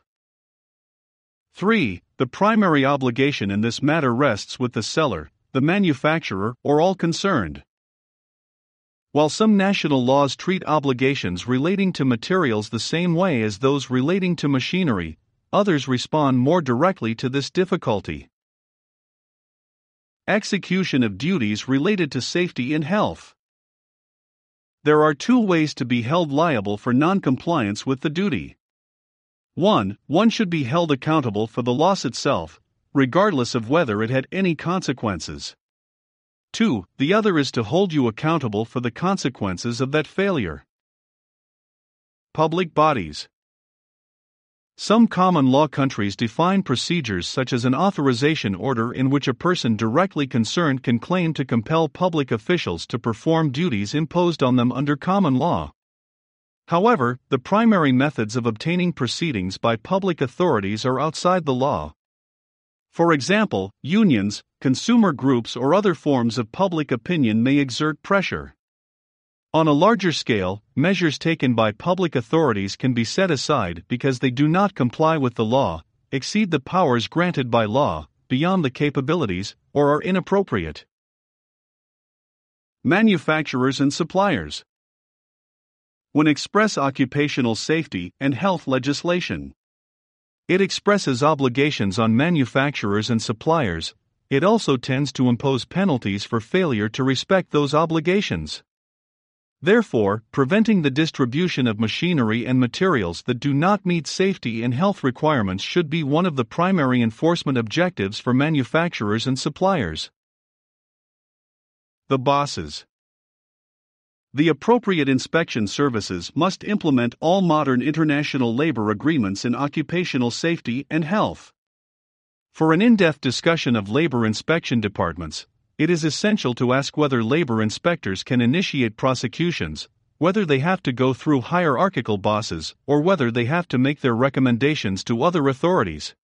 3. The primary obligation in this matter rests with the seller, the manufacturer, or all concerned. While some national laws treat obligations relating to materials the same way as those relating to machinery, others respond more directly to this difficulty. Execution of duties related to safety and health. There are 2 ways to be held liable for non-compliance with the duty. 1. One should be held accountable for the loss itself, regardless of whether it had any consequences. 2. The other is to hold you accountable for the consequences of that failure. Public bodies. Some common law countries define procedures such as an authorization order in which a person directly concerned can claim to compel public officials to perform duties imposed on them under common law. However, the primary methods of obtaining proceedings by public authorities are outside the law. For example, unions, consumer groups, or other forms of public opinion may exert pressure. On a larger scale, measures taken by public authorities can be set aside because they do not comply with the law, exceed the powers granted by law, beyond the capabilities, or are inappropriate. Manufacturers and suppliers. When express occupational safety and health legislation. It expresses obligations on manufacturers and suppliers. It also tends to impose penalties for failure to respect those obligations. Therefore, preventing the distribution of machinery and materials that do not meet safety and health requirements should be one of the primary enforcement objectives for manufacturers and suppliers. The bosses. The appropriate inspection services must implement all modern international labor agreements in occupational safety and health. For an in-depth discussion of labor inspection departments, it is essential to ask whether labor inspectors can initiate prosecutions, whether they have to go through hierarchical bosses, or whether they have to make their recommendations to other authorities.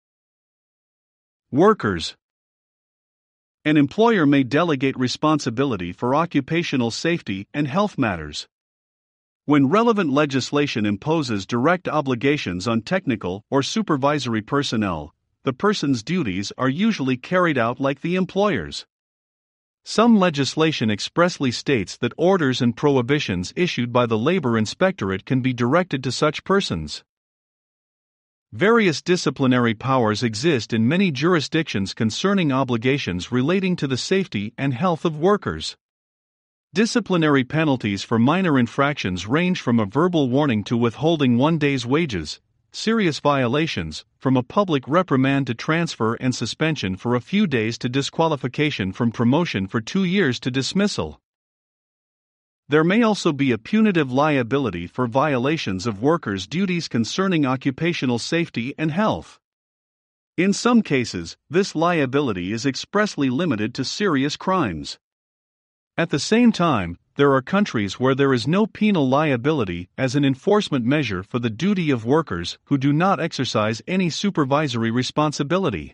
Workers. An employer may delegate responsibility for occupational safety and health matters. When relevant legislation imposes direct obligations on technical or supervisory personnel, the person's duties are usually carried out like the employer's. Some legislation expressly states that orders and prohibitions issued by the Labor Inspectorate can be directed to such persons. Various disciplinary powers exist in many jurisdictions concerning obligations relating to the safety and health of workers. Disciplinary penalties for minor infractions range from a verbal warning to withholding 1 day's wages, serious violations, from a public reprimand to transfer and suspension for a few days to disqualification from promotion for 2 years to dismissal. There may also be a punitive liability for violations of workers' duties concerning occupational safety and health. In some cases, this liability is expressly limited to serious crimes. At the same time, there are countries where there is no penal liability as an enforcement measure for the duty of workers who do not exercise any supervisory responsibility.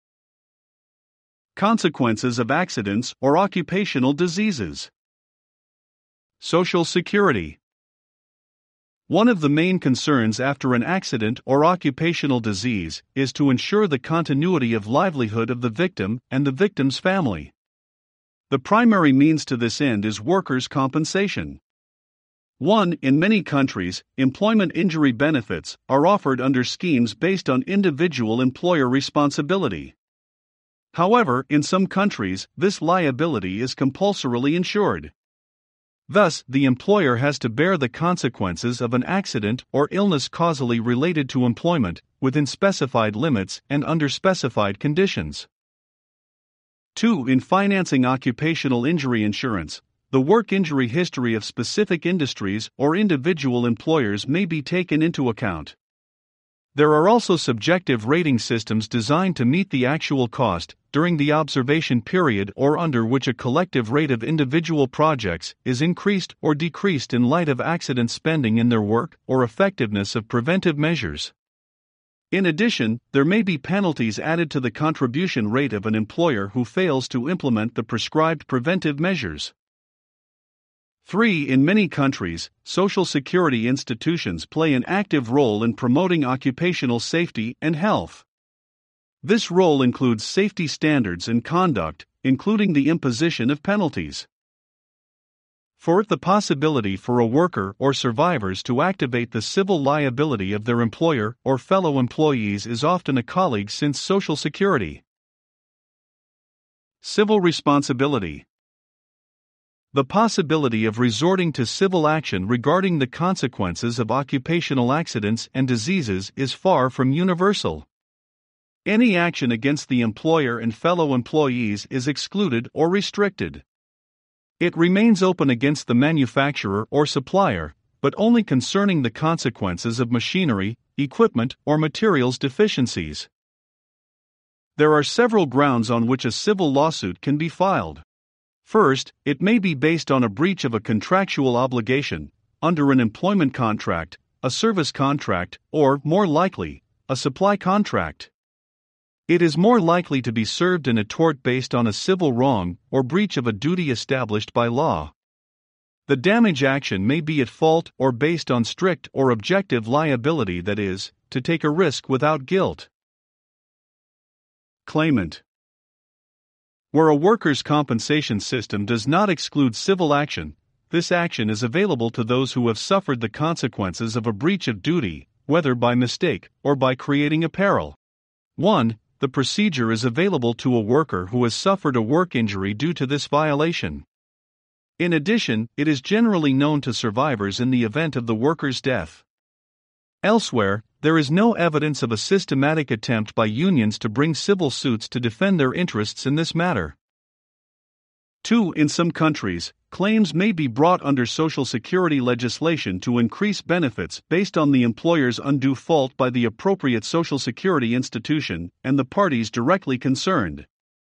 Consequences of accidents or occupational diseases. Social Security. One of the main concerns after an accident or occupational disease is to ensure the continuity of livelihood of the victim and the victim's family. The primary means to this end is workers' compensation. In many countries, employment injury benefits are offered under schemes based on individual employer responsibility. However, in some countries, this liability is compulsorily insured. Thus, the employer has to bear the consequences of an accident or illness causally related to employment, within specified limits and under specified conditions. 2. In financing occupational injury insurance, the work injury history of specific industries or individual employers may be taken into account. There are also subjective rating systems designed to meet the actual cost during the observation period or under which a collective rate of individual projects is increased or decreased in light of accident spending in their work or effectiveness of preventive measures. In addition, there may be penalties added to the contribution rate of an employer who fails to implement the prescribed preventive measures. 3. In many countries, Social Security institutions play an active role in promoting occupational safety and health. This role includes safety standards and conduct, including the imposition of penalties. 4. The possibility for a worker or survivors to activate the civil liability of their employer or fellow employees is often a colleague since Social Security. Civil responsibility. The possibility of resorting to civil action regarding the consequences of occupational accidents and diseases is far from universal. Any action against the employer and fellow employees is excluded or restricted. It remains open against the manufacturer or supplier, but only concerning the consequences of machinery, equipment, or materials deficiencies. There are several grounds on which a civil lawsuit can be filed. First, it may be based on a breach of a contractual obligation, under an employment contract, a service contract, or, more likely, a supply contract. It is more likely to be served in a tort based on a civil wrong or breach of a duty established by law. The damage action may be at fault or based on strict or objective liability, that is, to take a risk without guilt. Claimant. Where a workers' compensation system does not exclude civil action, this action is available to those who have suffered the consequences of a breach of duty, whether by mistake or by creating a peril. 1. The procedure is available to a worker who has suffered a work injury due to this violation. In addition, it is generally known to survivors in the event of the worker's death. Elsewhere, there is no evidence of a systematic attempt by unions to bring civil suits to defend their interests in this matter. 2. In some countries, claims may be brought under Social Security legislation to increase benefits based on the employer's undue fault by the appropriate Social Security institution and the parties directly concerned.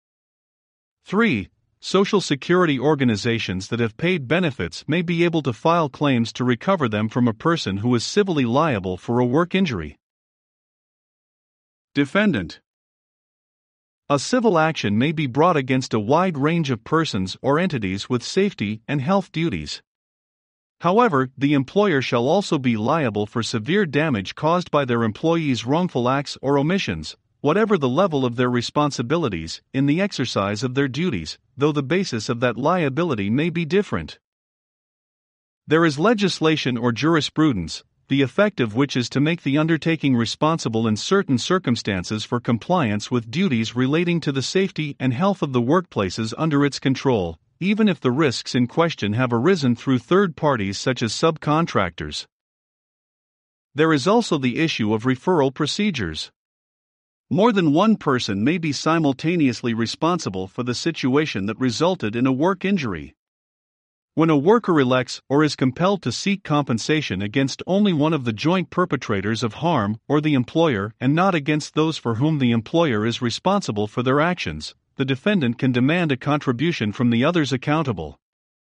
3. Social Security organizations that have paid benefits may be able to file claims to recover them from a person who is civilly liable for a work injury. Defendant. A civil action may be brought against a wide range of persons or entities with safety and health duties. However, the employer shall also be liable for severe damage caused by their employees' wrongful acts or omissions, whatever the level of their responsibilities, in the exercise of their duties, though the basis of that liability may be different. There is legislation or jurisprudence, the effect of which is to make the undertaking responsible in certain circumstances for compliance with duties relating to the safety and health of the workplaces under its control, even if the risks in question have arisen through third parties such as subcontractors. There is also the issue of referral procedures. More than one person may be simultaneously responsible for the situation that resulted in a work injury. When a worker elects or is compelled to seek compensation against only one of the joint perpetrators of harm or the employer and not against those for whom the employer is responsible for their actions, the defendant can demand a contribution from the others accountable.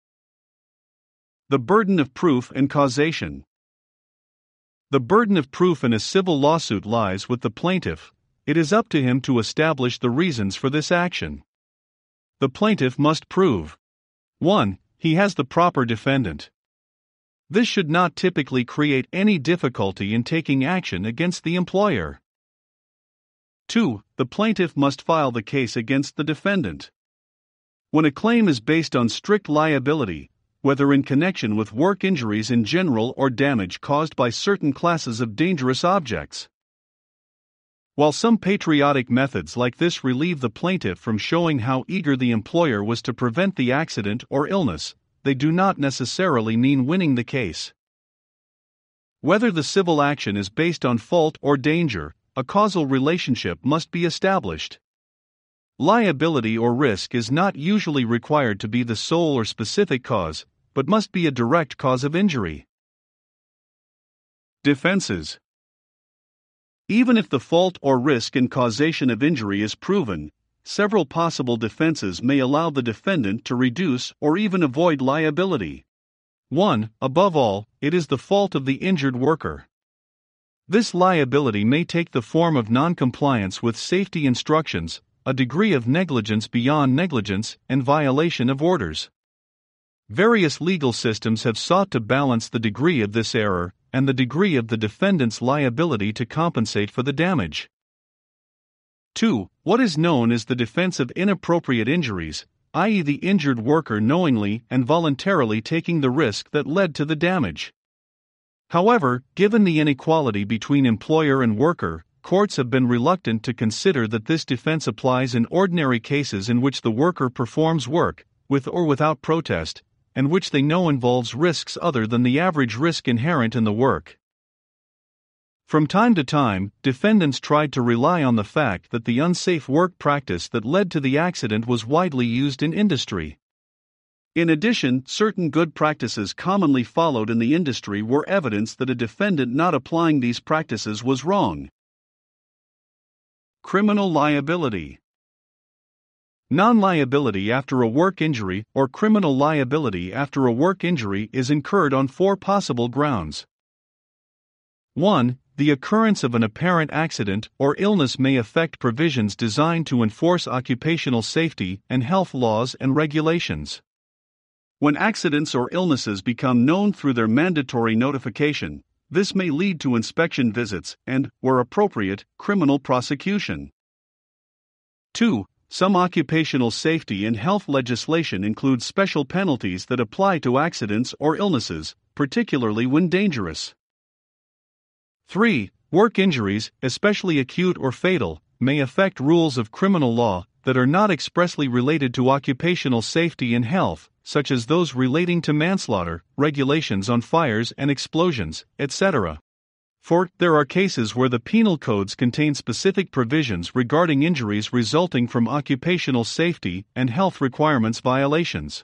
The burden of proof and causation. The burden of proof in a civil lawsuit lies with the plaintiff. It is up to him to establish the reasons for this action. The plaintiff must prove 1. He has the proper defendant. This should not typically create any difficulty in taking action against the employer. 2. The plaintiff must file the case against the defendant. When a claim is based on strict liability, whether in connection with work injuries in general or damage caused by certain classes of dangerous objects. While some patriotic methods like this relieve the plaintiff from showing how eager the employer was to prevent the accident or illness, they do not necessarily mean winning the case. Whether the civil action is based on fault or danger, a causal relationship must be established. Liability or risk is not usually required to be the sole or specific cause, but must be a direct cause of injury. Defenses. Even if the fault or risk and causation of injury is proven, several possible defenses may allow the defendant to reduce or even avoid liability. 1. Above all, it is the fault of the injured worker. This liability may take the form of noncompliance with safety instructions, a degree of negligence beyond negligence, and violation of orders. Various legal systems have sought to balance the degree of this error and the degree of the defendant's liability to compensate for the damage. 2. What is known as the defense of inappropriate injuries, i.e., the injured worker knowingly and voluntarily taking the risk that led to the damage. However, given the inequality between employer and worker, courts have been reluctant to consider that this defense applies in ordinary cases in which the worker performs work, with or without protest, and which they know involves risks other than the average risk inherent in the work. From time to time, defendants tried to rely on the fact that the unsafe work practice that led to the accident was widely used in industry. In addition, certain good practices commonly followed in the industry were evidence that a defendant not applying these practices was wrong. Criminal liability. Non-liability after a work injury or criminal liability after a work injury is incurred on 4 possible grounds. 1. The occurrence of an apparent accident or illness may affect provisions designed to enforce occupational safety and health laws and regulations. When accidents or illnesses become known through their mandatory notification, this may lead to inspection visits and, where appropriate, criminal prosecution. 2. Some occupational safety and health legislation includes special penalties that apply to accidents or illnesses, particularly when dangerous. 3. Work injuries, especially acute or fatal, may affect rules of criminal law that are not expressly related to occupational safety and health, such as those relating to manslaughter, regulations on fires and explosions, etc. 4. There are cases where the penal codes contain specific provisions regarding injuries resulting from occupational safety and health requirements violations.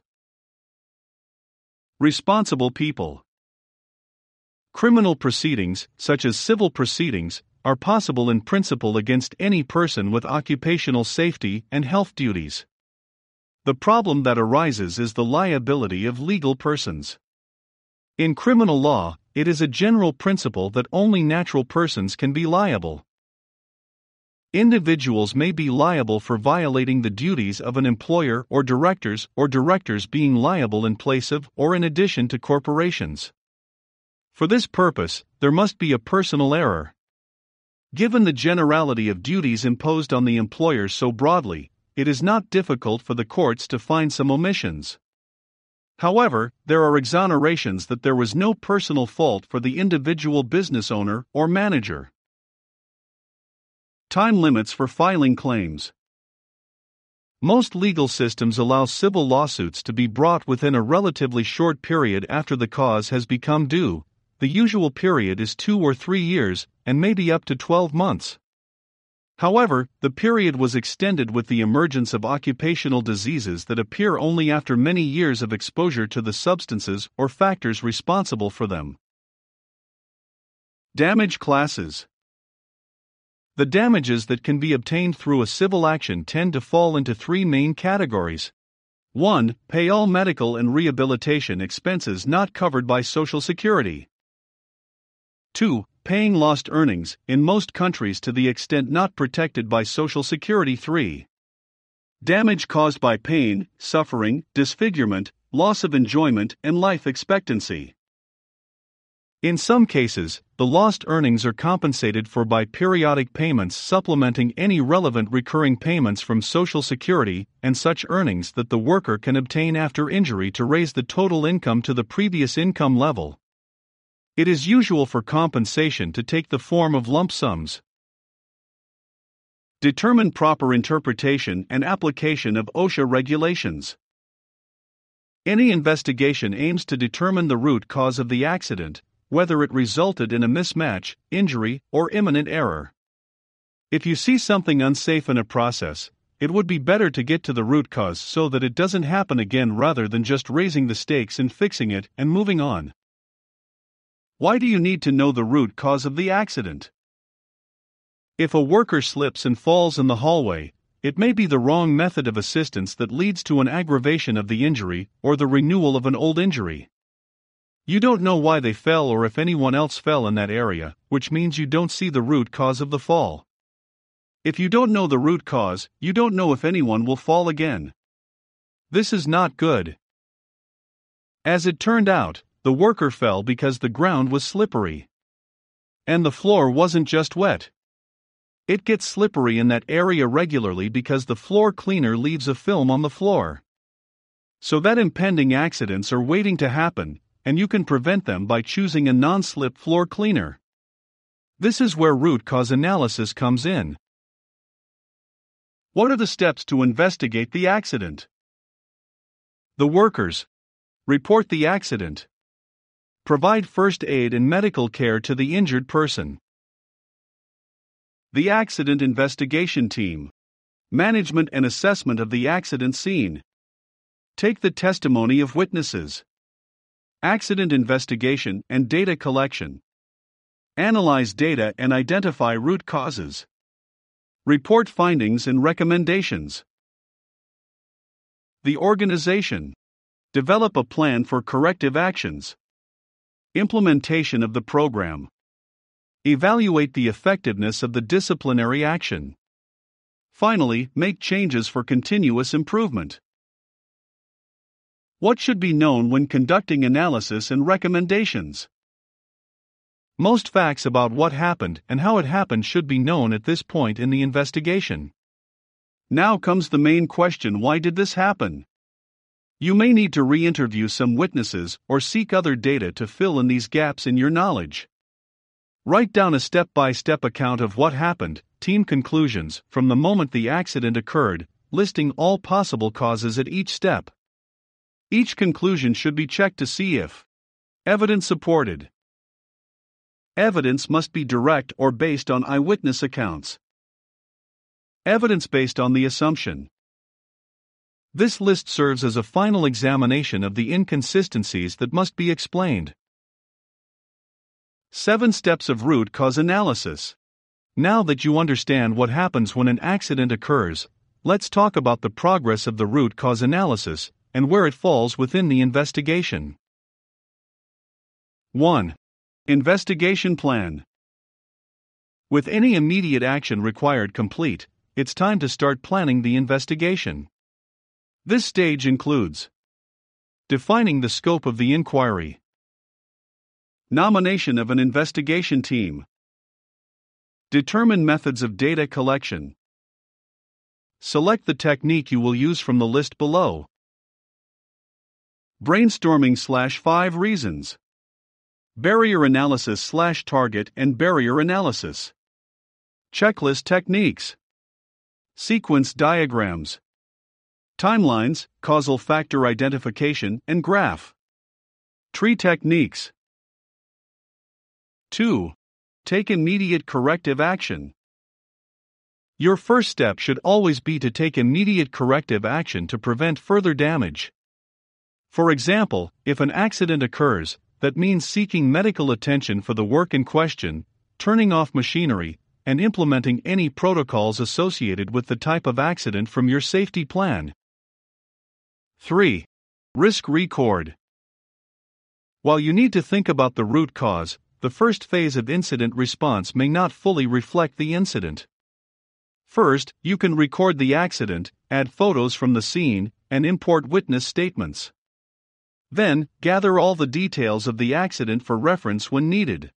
Responsible people. Criminal proceedings, such as civil proceedings, are possible in principle against any person with occupational safety and health duties. The problem that arises is the liability of legal persons. In criminal law, it is a general principle that only natural persons can be liable. Individuals may be liable for violating the duties of an employer or directors being liable in place of or in addition to corporations. For this purpose, there must be a personal error. Given the generality of duties imposed on the employer so broadly, it is not difficult for the courts to find some omissions. However, there are exonerations that there was no personal fault for the individual business owner or manager. Time limits for filing claims. Most legal systems allow civil lawsuits to be brought within a relatively short period after the cause has become due. The usual period is 2 or 3 years, and maybe up to 12 months. However, the period was extended with the emergence of occupational diseases that appear only after many years of exposure to the substances or factors responsible for them. Damage classes. The damages that can be obtained through a civil action tend to fall into 3 main categories. 1. Pay all medical and rehabilitation expenses not covered by Social Security. 2. Paying lost earnings, in most countries to the extent not protected by Social Security. 3. Damage caused by pain, suffering, disfigurement, loss of enjoyment, and life expectancy. In some cases, the lost earnings are compensated for by periodic payments supplementing any relevant recurring payments from Social Security and such earnings that the worker can obtain after injury to raise the total income to the previous income level. It is usual for compensation to take the form of lump sums. Determine proper interpretation and application of OSHA regulations. Any investigation aims to determine the root cause of the accident, whether it resulted in a mismatch, injury, or imminent error. If you see something unsafe in a process, it would be better to get to the root cause so that it doesn't happen again rather than just raising the stakes and fixing it and moving on. Why do you need to know the root cause of the accident? If a worker slips and falls in the hallway, it may be the wrong method of assistance that leads to an aggravation of the injury or the renewal of an old injury. You don't know why they fell or if anyone else fell in that area, which means you don't see the root cause of the fall. If you don't know the root cause, you don't know if anyone will fall again. This is not good. As it turned out, the worker fell because the ground was slippery. And the floor wasn't just wet. It gets slippery in that area regularly because the floor cleaner leaves a film on the floor. So that impending accidents are waiting to happen, and you can prevent them by choosing a non-slip floor cleaner. This is where root cause analysis comes in. What are the steps to investigate the accident? The workers. Report the accident. Provide first aid and medical care to the injured person. The Accident Investigation Team. Management and assessment of the accident scene. Take the testimony of witnesses. Accident investigation and data collection. Analyze data and identify root causes. Report findings and recommendations. The organization. Develop a plan for corrective actions. Implementation of the program. Evaluate the effectiveness of the disciplinary action. Finally, make changes for continuous improvement. What should be known when conducting analysis and recommendations? Most facts about what happened and how it happened should be known at this point in the investigation. Now comes the main question: why did this happen? You may need to re-interview some witnesses or seek other data to fill in these gaps in your knowledge. Write down a step-by-step account of what happened, team conclusions, from the moment the accident occurred, listing all possible causes at each step. Each conclusion should be checked to see if evidence supported. Evidence must be direct or based on eyewitness accounts. Evidence based on the assumption. This list serves as a final examination of the inconsistencies that must be explained. 7 steps of root cause analysis. Now that you understand what happens when an accident occurs, let's talk about the progress of the root cause analysis and where it falls within the investigation. 1. Investigation plan. With any immediate action required complete, it's time to start planning the investigation. This stage includes defining the scope of the inquiry, nomination of an investigation team, determine methods of data collection, select the technique you will use from the list below, brainstorming/5 reasons, barrier analysis/target and barrier analysis, checklist techniques, sequence diagrams, timelines, causal factor identification and graph, tree techniques. 2. Take immediate corrective action. Your first step should always be to take immediate corrective action to prevent further damage. For example, if an accident occurs, that means seeking medical attention for the work in question, turning off machinery, and implementing any protocols associated with the type of accident from your safety plan. 3. Risk record. While you need to think about the root cause, the first phase of incident response may not fully reflect the incident. First, you can record the accident, add photos from the scene, and import witness statements. Then, gather all the details of the accident for reference when needed.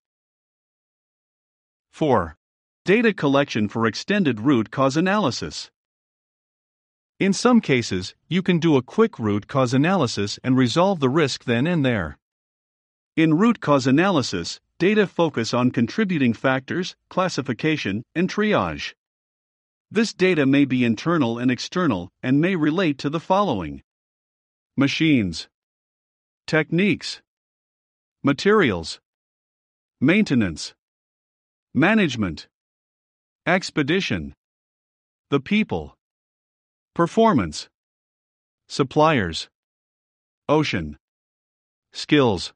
4. Data collection for extended root cause analysis. In some cases, you can do a quick root cause analysis and resolve the risk then and there. In root cause analysis, data focus on contributing factors, classification, and triage. This data may be internal and external and may relate to the following: machines, techniques, materials, maintenance, management, expedition, the people, performance, suppliers, ocean, skills.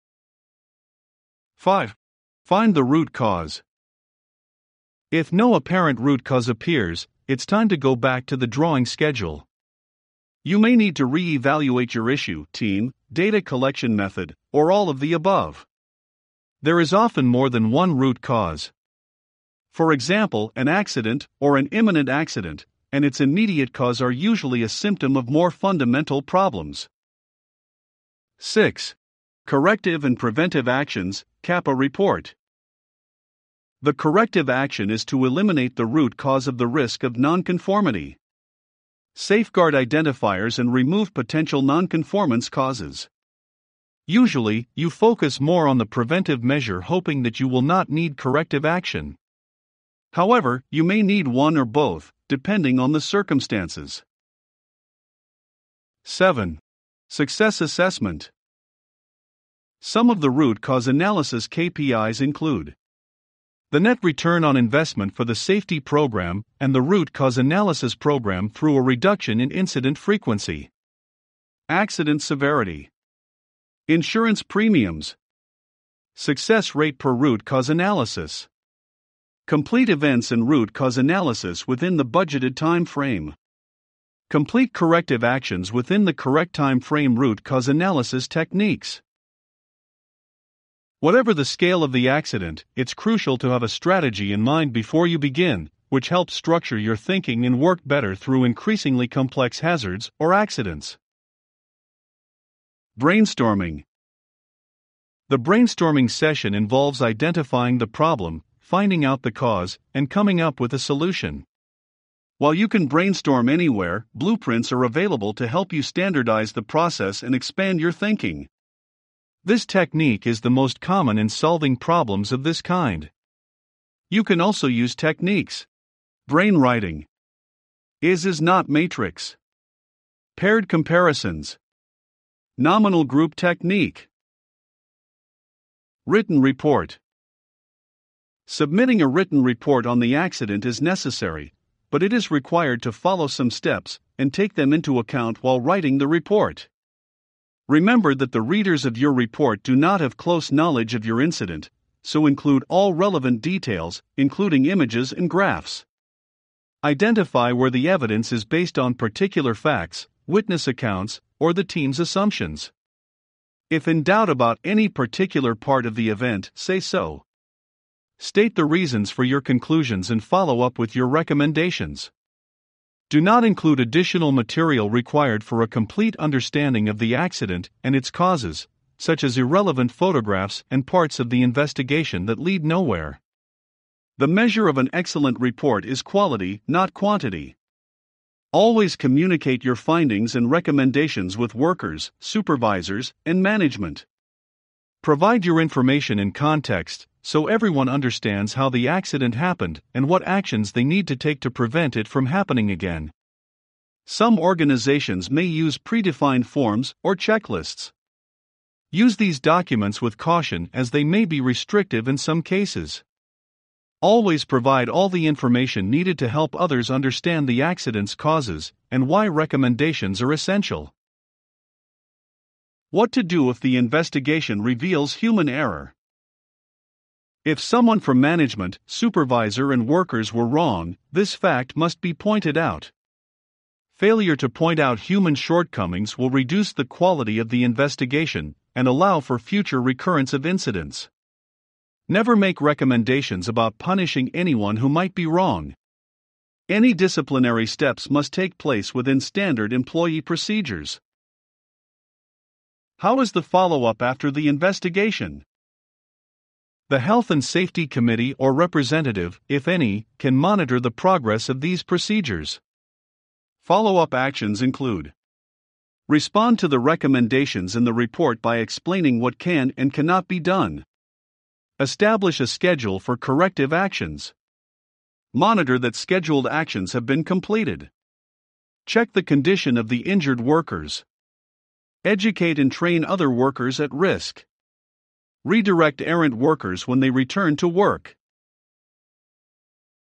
5. Find the root cause. If no apparent root cause appears, it's time to go back to the drawing schedule. You may need to re-evaluate your issue, team, data collection method, or all of the above. There is often more than one root cause. For example, an accident or an imminent accident and its immediate cause are usually a symptom of more fundamental problems. 6. Corrective and preventive actions, CAPA report. The corrective action is to eliminate the root cause of the risk of nonconformity. Safeguard identifiers and remove potential nonconformance causes. Usually, you focus more on the preventive measure hoping that you will not need corrective action. However, you may need one or both, depending on the circumstances. 7. Success assessment. Some of the root cause analysis KPIs include the net return on investment for the safety program and the root cause analysis program through a reduction in incident frequency, accident severity, insurance premiums, success rate per root cause analysis, complete events and root cause analysis within the budgeted time frame, Complete corrective actions within the correct time frame. Root cause analysis techniques. Whatever the scale of the accident, it's crucial to have a strategy in mind before you begin, which helps structure your thinking and work better through increasingly complex hazards or accidents. Brainstorming. The brainstorming session involves identifying the problem, finding out the cause, and coming up with a solution. While you can brainstorm anywhere, blueprints are available to help you standardize the process and expand your thinking. This technique is the most common in solving problems of this kind. You can also use techniques. Brainwriting. Is not matrix. Paired comparisons. Nominal group technique. Written report. Submitting a written report on the accident is necessary, but it is required to follow some steps and take them into account while writing the report. Remember that the readers of your report do not have close knowledge of your incident, so include all relevant details, including images and graphs. Identify where the evidence is based on particular facts, witness accounts, or the team's assumptions. If in doubt about any particular part of the event, say so. State the reasons for your conclusions and follow up with your recommendations. Do not include additional material required for a complete understanding of the accident and its causes, such as irrelevant photographs and parts of the investigation that lead nowhere. The measure of an excellent report is quality, not quantity. Always communicate your findings and recommendations with workers, supervisors, and management. Provide your information in context, so everyone understands how the accident happened and what actions they need to take to prevent it from happening again. Some organizations may use predefined forms or checklists. Use these documents with caution as they may be restrictive in some cases. Always provide all the information needed to help others understand the accident's causes and why recommendations are essential. What to do if the investigation reveals human error? If someone from management, supervisor, and workers were wrong, this fact must be pointed out. Failure to point out human shortcomings will reduce the quality of the investigation and allow for future recurrence of incidents. Never make recommendations about punishing anyone who might be wrong. Any disciplinary steps must take place within standard employee procedures. How is the follow-up after the investigation? The Health and Safety Committee or representative, if any, can monitor the progress of these procedures. Follow-up actions include: respond to the recommendations in the report by explaining what can and cannot be done. Establish a schedule for corrective actions. Monitor that scheduled actions have been completed. Check the condition of the injured workers. Educate and train other workers at risk. Redirect errant workers when they return to work.